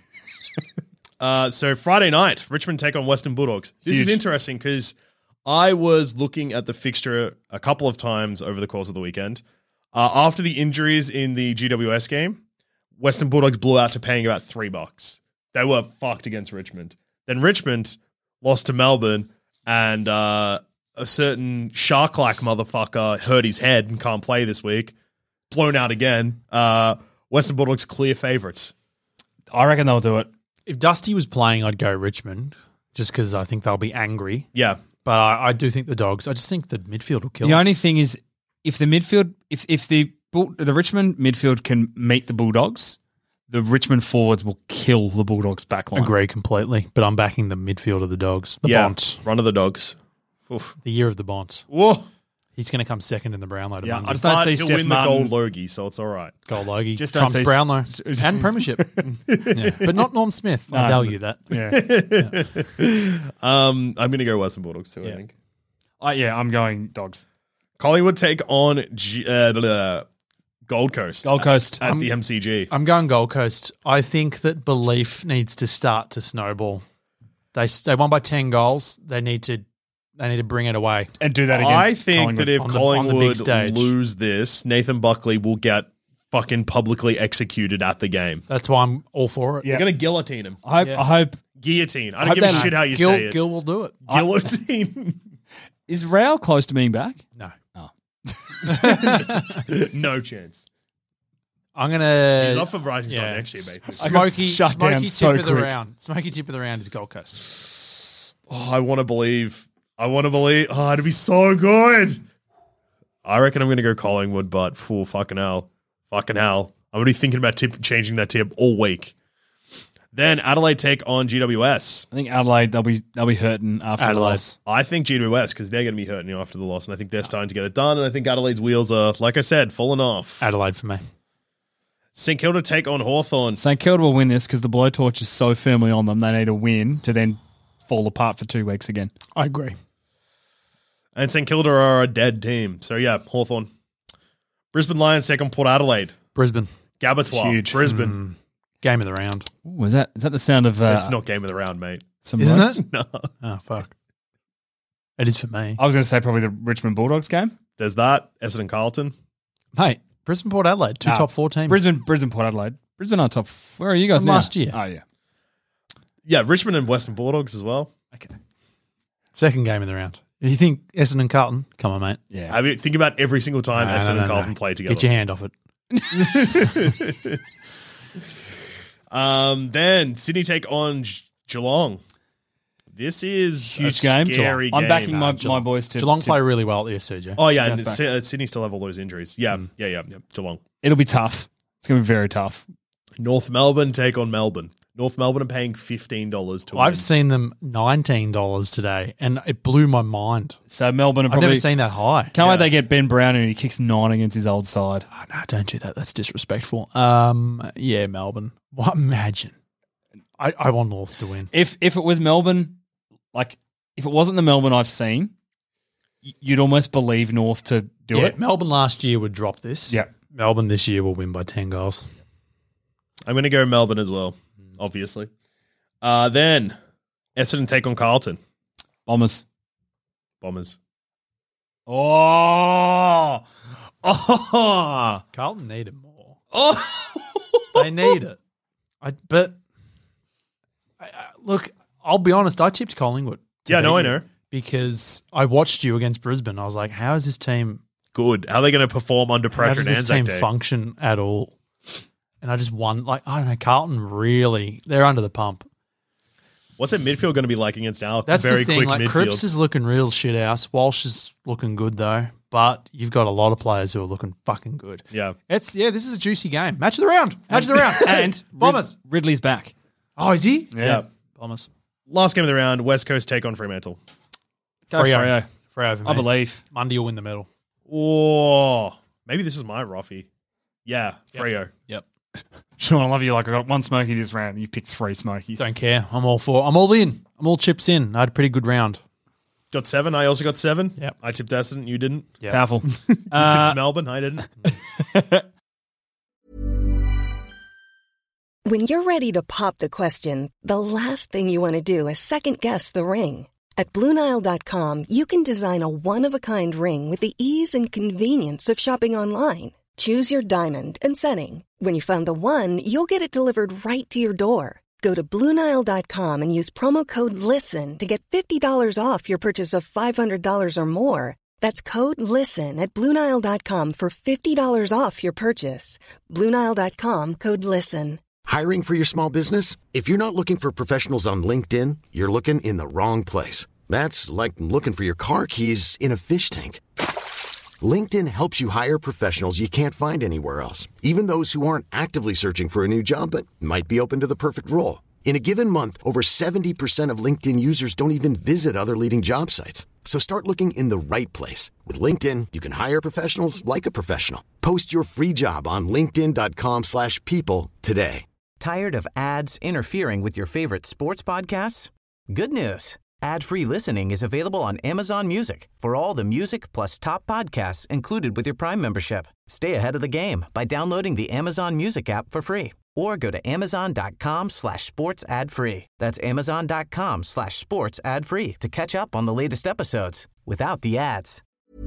uh, so Friday night, Richmond take on Western Bulldogs. This Huge. is interesting because I was looking at the fixture a couple of times over the course of the weekend. Uh, after the injuries in the G W S game, Western Bulldogs blew out to paying about three bucks. They were fucked against Richmond. Then Richmond lost to Melbourne, and uh, a certain shark-like motherfucker hurt his head and can't play this week. Blown out again. Uh, Western Bulldogs clear favourites. I reckon they'll do it. If Dusty was playing, I'd go Richmond just because I think they'll be angry. Yeah. But I, I do think the Dogs, I just think the midfield will kill The them. only thing is, if the midfield, if if the Bull- the Richmond midfield can meet the Bulldogs, the Richmond forwards will kill the Bulldogs backline. Agree completely. But I'm backing the midfield of the Dogs. The yeah. Bonts. Run of the Dogs. Oof. The year of the Bonts. Whoa. He's going to come second in the Brownlow. Yeah, Monday. I just don't But see he'll Steph win Martin. the gold Logie, so it's all right. Gold Logie. Just don't Trumps say- Brownlow. And Premiership. Yeah. But not Norm Smith. I No, value that. Yeah, Um, I'm going to go Western Bulldogs too, I Yeah. think. uh, yeah, I'm going Dogs. Collingwood take on G- uh, blah, blah, Gold Coast. Gold Coast. At I'm- the M C G. I'm going Gold Coast. I think that belief needs to start to snowball. They they won by ten goals. They need to they need to bring it away. and do that against I think Collingwood. that if on the- on the big Collingwood stage. lose this, Nathan Buckley will get fucking publicly executed at the game. That's why I'm all for it. Yeah. They're going to guillotine him. I hope, Yeah. I hope Guillotine. I I don't hope give a that- shit how you Gil, say it. Gil will do it. Guillotine. is Rao close to being back? No. No chance. I'm gonna. He's off for Rising Star yeah. next year, basically. I got Smoky, shut down smoky so tip of the quick. round. Smoky tip of the round is Gold Coast. Oh, I want to believe. I want to believe. Oh, it'd be so good. I reckon I'm going to go Collingwood, but full fucking hell. Fucking hell. I'm going to be thinking about tip, changing that tip all week. Then Adelaide take on G W S. I think Adelaide they'll be they'll be hurting after the Adelaide. loss. I think G W S, because they're going to be hurting you after the loss, and I think they're starting to get it done, and I think Adelaide's wheels are, like I said, falling off. Adelaide for me. St Kilda take on Hawthorn. St Kilda will win this because the blowtorch is so firmly on them. They need a win to then fall apart for two weeks again. I agree. And St Kilda are a dead team. So, yeah, Hawthorn. Brisbane Lions take on Port Adelaide. Brisbane. Gabatoir. Huge. Brisbane. Game of the round. Ooh, is that is that the sound of uh, It's not game of the round, mate. some Isn't roast? it? No. Oh, fuck. It is for me. I was going to say probably the Richmond Bulldogs game. There's that. Essendon Carlton. Mate, Brisbane Port Adelaide, two Ah, top four teams. Brisbane, Brisbane, Port Adelaide. Brisbane are top. Where are you guys From now? last year. Oh yeah. Yeah, Richmond and Western Bulldogs as well. Okay. Second game of the round. If you think Essendon Carlton, come on, mate. Yeah. I mean, think about every single time No, Essendon no, no, and Carlton no. play together. Get your hand off it. Um, then Sydney take on G- Geelong. This is Huge a game. Scary I'm game. backing my, Uh, my Geelong. boys to Geelong to- play really well at the S C G. Oh yeah, Bounce and back. Sy- uh, Sydney still have all those injuries. Yeah, Mm. yeah, yeah, yeah. Geelong. It'll be tough. It's going to be very tough. North Melbourne take on Melbourne. North Melbourne are paying fifteen dollars to I've win. seen them nineteen dollars today, and it blew my mind. So Melbourne are I've probably never seen that high. Can't wait they get Ben Brown and he kicks nine against his old side. Oh, no, don't do that. That's disrespectful. Um, yeah, Melbourne. What? Imagine. I, I want North to win. If if it was Melbourne, like if it wasn't the Melbourne I've seen, y- you'd almost believe North to do yeah, it. Melbourne last year would drop this. Yeah. Melbourne this year will win by ten goals. I'm going to go Melbourne as well, obviously. Uh, then Essendon take on Carlton. Bombers. Bombers. Oh, oh, Carlton need it more. oh. They need it. I but I, I, look, I'll be honest. I tipped Collingwood. to Yeah, beat no, I you know. because I watched you against Brisbane. I was like, how is this team? Good. How are they going to perform under How pressure does in this Anzac team Day? function at all? And I just won. Like I don't know. Carlton really, they're under the pump. What's that midfield going to be like against our That's very the thing. quick Like midfield? Cripps is looking real shit house. Walsh is looking good though. But you've got a lot of players who are looking fucking good. Yeah. It's yeah. This is a juicy game. Match of the round. Match of the round. And Bombers. Rid- Ridley's back. Oh, is he? Yeah. Bombers. Last game of the round, West Coast take on Fremantle. Go Freo. Freo. Freo over me. I believe. Mundy will win the medal. Oh, maybe this is my Roffy. Yeah, Freo. Yep. Sean, I love you. Like I got one smoky this round, and you picked three smokies. Don't care. I'm all for. I'm all in. I'm all chips in. I had a pretty good round. Got seven. I also got seven. Yep. I tipped Essendon. You didn't. Yep. Powerful. You Uh, tipped Melbourne. I didn't. When you're ready to pop the question, the last thing you want to do is second-guess the ring. At Blue Nile dot com, you can design a one-of-a-kind ring with the ease and convenience of shopping online. Choose your diamond and setting. When you find the one, you'll get it delivered right to your door. Go to Blue Nile dot com and use promo code LISTEN to get fifty dollars off your purchase of five hundred dollars or more. That's code LISTEN at Blue Nile dot com for fifty dollars off your purchase. Blue Nile dot com, code LISTEN. Hiring for your small business? If you're not looking for professionals on LinkedIn, you're looking in the wrong place. That's like looking for your car keys in a fish tank. LinkedIn helps you hire professionals you can't find anywhere else, even those who aren't actively searching for a new job but might be open to the perfect role. In a given month, over seventy percent of LinkedIn users don't even visit other leading job sites. So start looking in the right place. With LinkedIn, you can hire professionals like a professional. Post your free job on linkedin dot com slash people today. Tired of ads interfering with your favorite sports podcasts? Good news. Ad-free listening is available on Amazon Music for all the music plus top podcasts included with your Prime membership. Stay ahead of the game by downloading the Amazon Music app for free or go to amazon.com slash sports ad free. That's amazon.com slash sports ad free to catch up on the latest episodes without the ads.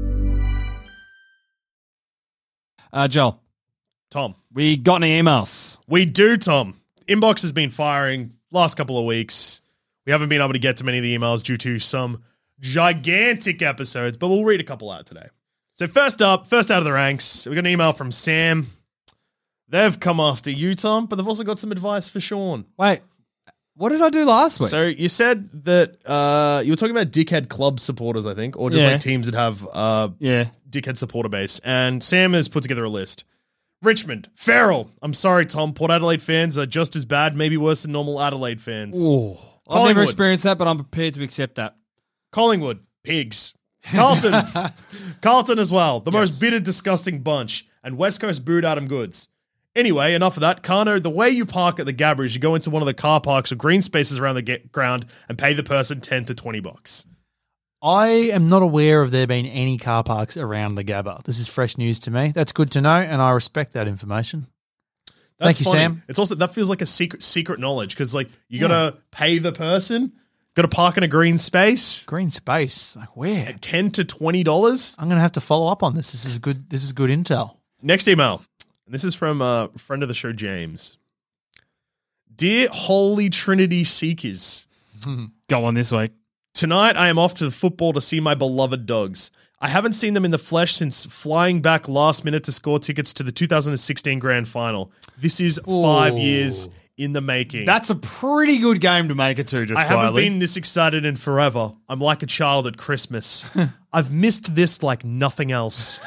uh, Joel, Tom. we got any emails? We do, Tom. Inbox has been firing last couple of weeks. We haven't been able to get to many of the emails due to some gigantic episodes, but we'll read a couple out today. So first up, first out of the ranks, we got an email from Sam. They've come after you, Tom, but they've also got some advice for Sean. Wait, what did I do last week? So you said that uh, you were talking about dickhead club supporters, I think, or just Yeah. like teams that have uh, yeah. dickhead supporter base. And Sam has put together a list. Richmond, Farrell. I'm sorry, Tom. Port Adelaide fans are just as bad, maybe worse than normal Adelaide fans. Ooh. I've Collingwood. never experienced that, but I'm prepared to accept that. Collingwood, pigs. Carlton, Carlton as well. The most bitter, disgusting bunch. And West Coast booed Adam Goods. Anyway, enough of that. Kano, the way you park at the Gabba is you go into one of the car parks or green spaces around the get- ground and pay the person ten to twenty bucks. I am not aware of there being any car parks around the Gabba. This is fresh news to me. That's good to know, and I respect that information. That's Thank you, funny. Sam. It's also, that feels like a secret secret knowledge because like you got to pay the person, got to park in a green space Green space, like where? at ten to twenty dollars. I'm going to have to follow up on this. This is good. This is good intel. Next email. And this is from a friend of the show, James. Dear Holy Trinity Seekers, Go on this week. tonight I am off to the football to see my beloved dogs. I haven't seen them in the flesh since flying back last minute to score tickets to the two thousand sixteen grand final. This is five Ooh. years in the making. That's a pretty good game to make it to, just I haven't quietly. been this excited in forever. I'm like a child at Christmas. I've missed this like nothing else.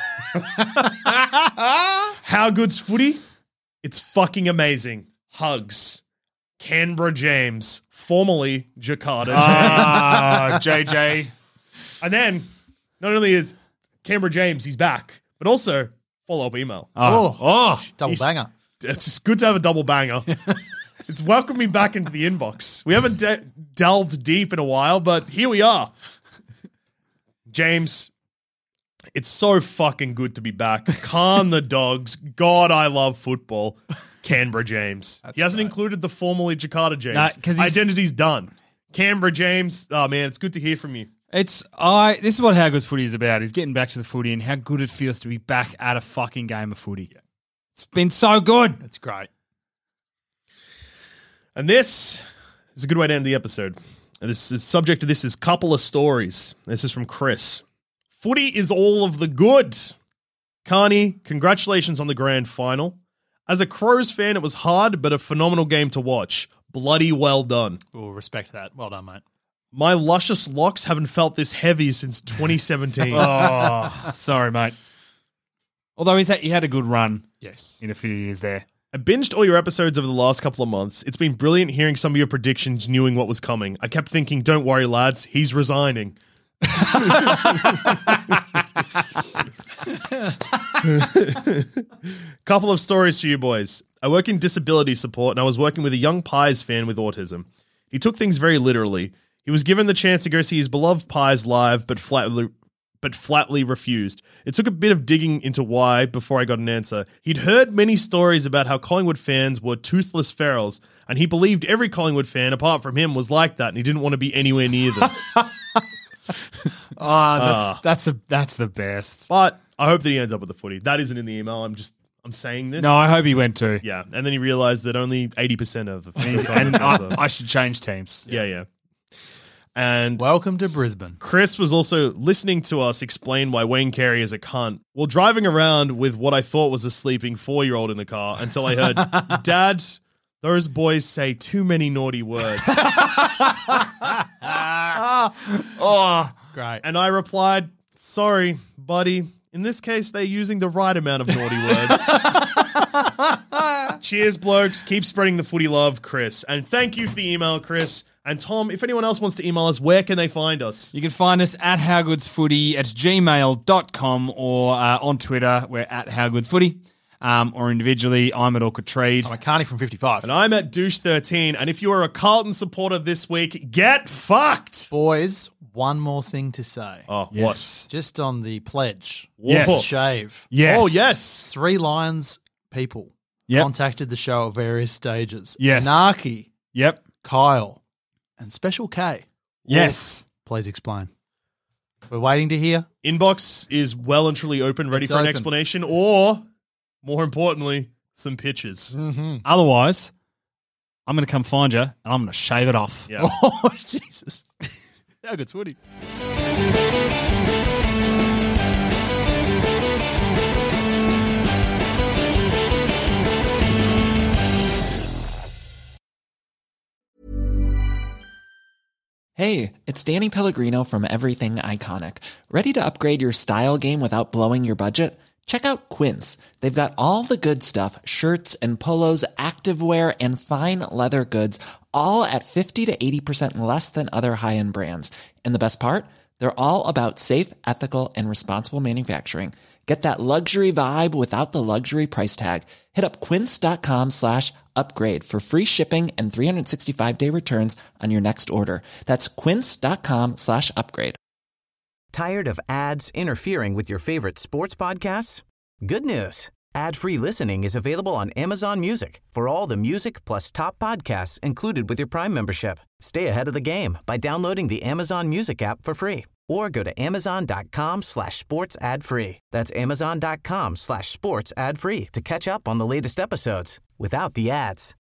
How good's footy? It's fucking amazing. Hugs. Canberra James, formerly Jakarta James. Ah, J J. And then, not only is Canberra James, he's back, but also follow-up email. Oh, oh. Double He's- banger. It's just good to have a double banger. It's welcomed me back into the inbox. We haven't de- delved deep in a while, but here we are. James, it's so fucking good to be back. Calm the dogs. God, I love football. Canberra James. he hasn't included the formerly Jakarta James. Nah, 'cause he's- Identity's done. Canberra James. Oh, man, it's good to hear from you. It's I. This is what How Good's Footy is about. Is getting back to the footy and how good it feels to be back at a fucking game of footy. It's been so good. That's great. And this is a good way to end the episode. And this is subject to this is couple of stories. This is from Chris. Footy is all of the good. Carney, congratulations on the grand final. As a Crows fan, it was hard, but a phenomenal game to watch. Bloody well done. We'll respect that. Well done, mate. My luscious locks haven't felt this heavy since twenty seventeen. Oh, sorry, mate. Although he's had, he had a good run Yes. in a few years there. I binged all your episodes over the last couple of months. It's been brilliant hearing some of your predictions, knowing what was coming. I kept thinking, don't worry, lads, he's resigning. Couple of stories for you boys. I work in disability support, and I was working with a young Pies fan with autism. He took things very literally. He was given the chance to go see his beloved Pies live, but flatly, but flatly refused. It took a bit of digging into why before I got an answer. He'd heard many stories about how Collingwood fans were toothless ferals, and he believed every Collingwood fan, apart from him, was like that, and he didn't want to be anywhere near them. Oh, that's that's a that's the best. But I hope that he ends up with the footy. That isn't in the email. I'm just I'm saying this. No, I hope he went too. Yeah, and then he realized that only eighty percent of the And, and I, I should change teams. yeah, yeah. And Welcome to Brisbane. Chris was also listening to us explain why Wayne Carey is a cunt while driving around with what I thought was a sleeping four-year-old in the car until I heard, Dad, those boys say too many naughty words. Oh, Great. And I replied, sorry, buddy. In this case, they're using the right amount of naughty words. Cheers, blokes. Keep spreading the footy love, Chris. And thank you for the email, Chris. And Tom, if anyone else wants to email us, where can they find us? you can find us at howgoodsfooty at gmail dot com or uh, on Twitter, we're at howgoodsfooty. Um, or individually, I'm at Awkward Trade. I'm a Carney from fifty-five. And I'm at douche thirteen. And if you are a Carlton supporter this week, get fucked. Boys, one more thing to say. Oh, Yes. Just on the pledge. Yes. Whoa. Shave. Yes. Oh, yes. Three Lions people Yep. contacted the show at various stages. Yes. Anarchy, Yep. Kyle, and Special K. Yes. Please explain. We're waiting to hear. Inbox is well and truly open, ready It's for an open. explanation, or, more importantly, some pictures. Otherwise, I'm going to come find you and I'm going to shave it off. Yeah. Oh, Jesus. How good's footy? Hey, it's Danny Pellegrino from Everything Iconic. Ready to upgrade your style game without blowing your budget? Check out Quince. They've got all the good stuff, shirts and polos, activewear, and fine leather goods, all at fifty to eighty percent less than other high-end brands. And the best part? They're all about safe, ethical, and responsible manufacturing. Get that luxury vibe without the luxury price tag. Hit up quince.com slash upgrade for free shipping and three sixty-five day returns on your next order. That's quince.com slash upgrade. Tired of ads interfering with your favorite sports podcasts? Good news. Ad-free listening is available on Amazon Music for all the music plus top podcasts included with your Prime membership. Stay ahead of the game by downloading the Amazon Music app for free or go to amazon.com slash sports ad free. That's amazon.com slash sports ad free to catch up on the latest episodes without the ads.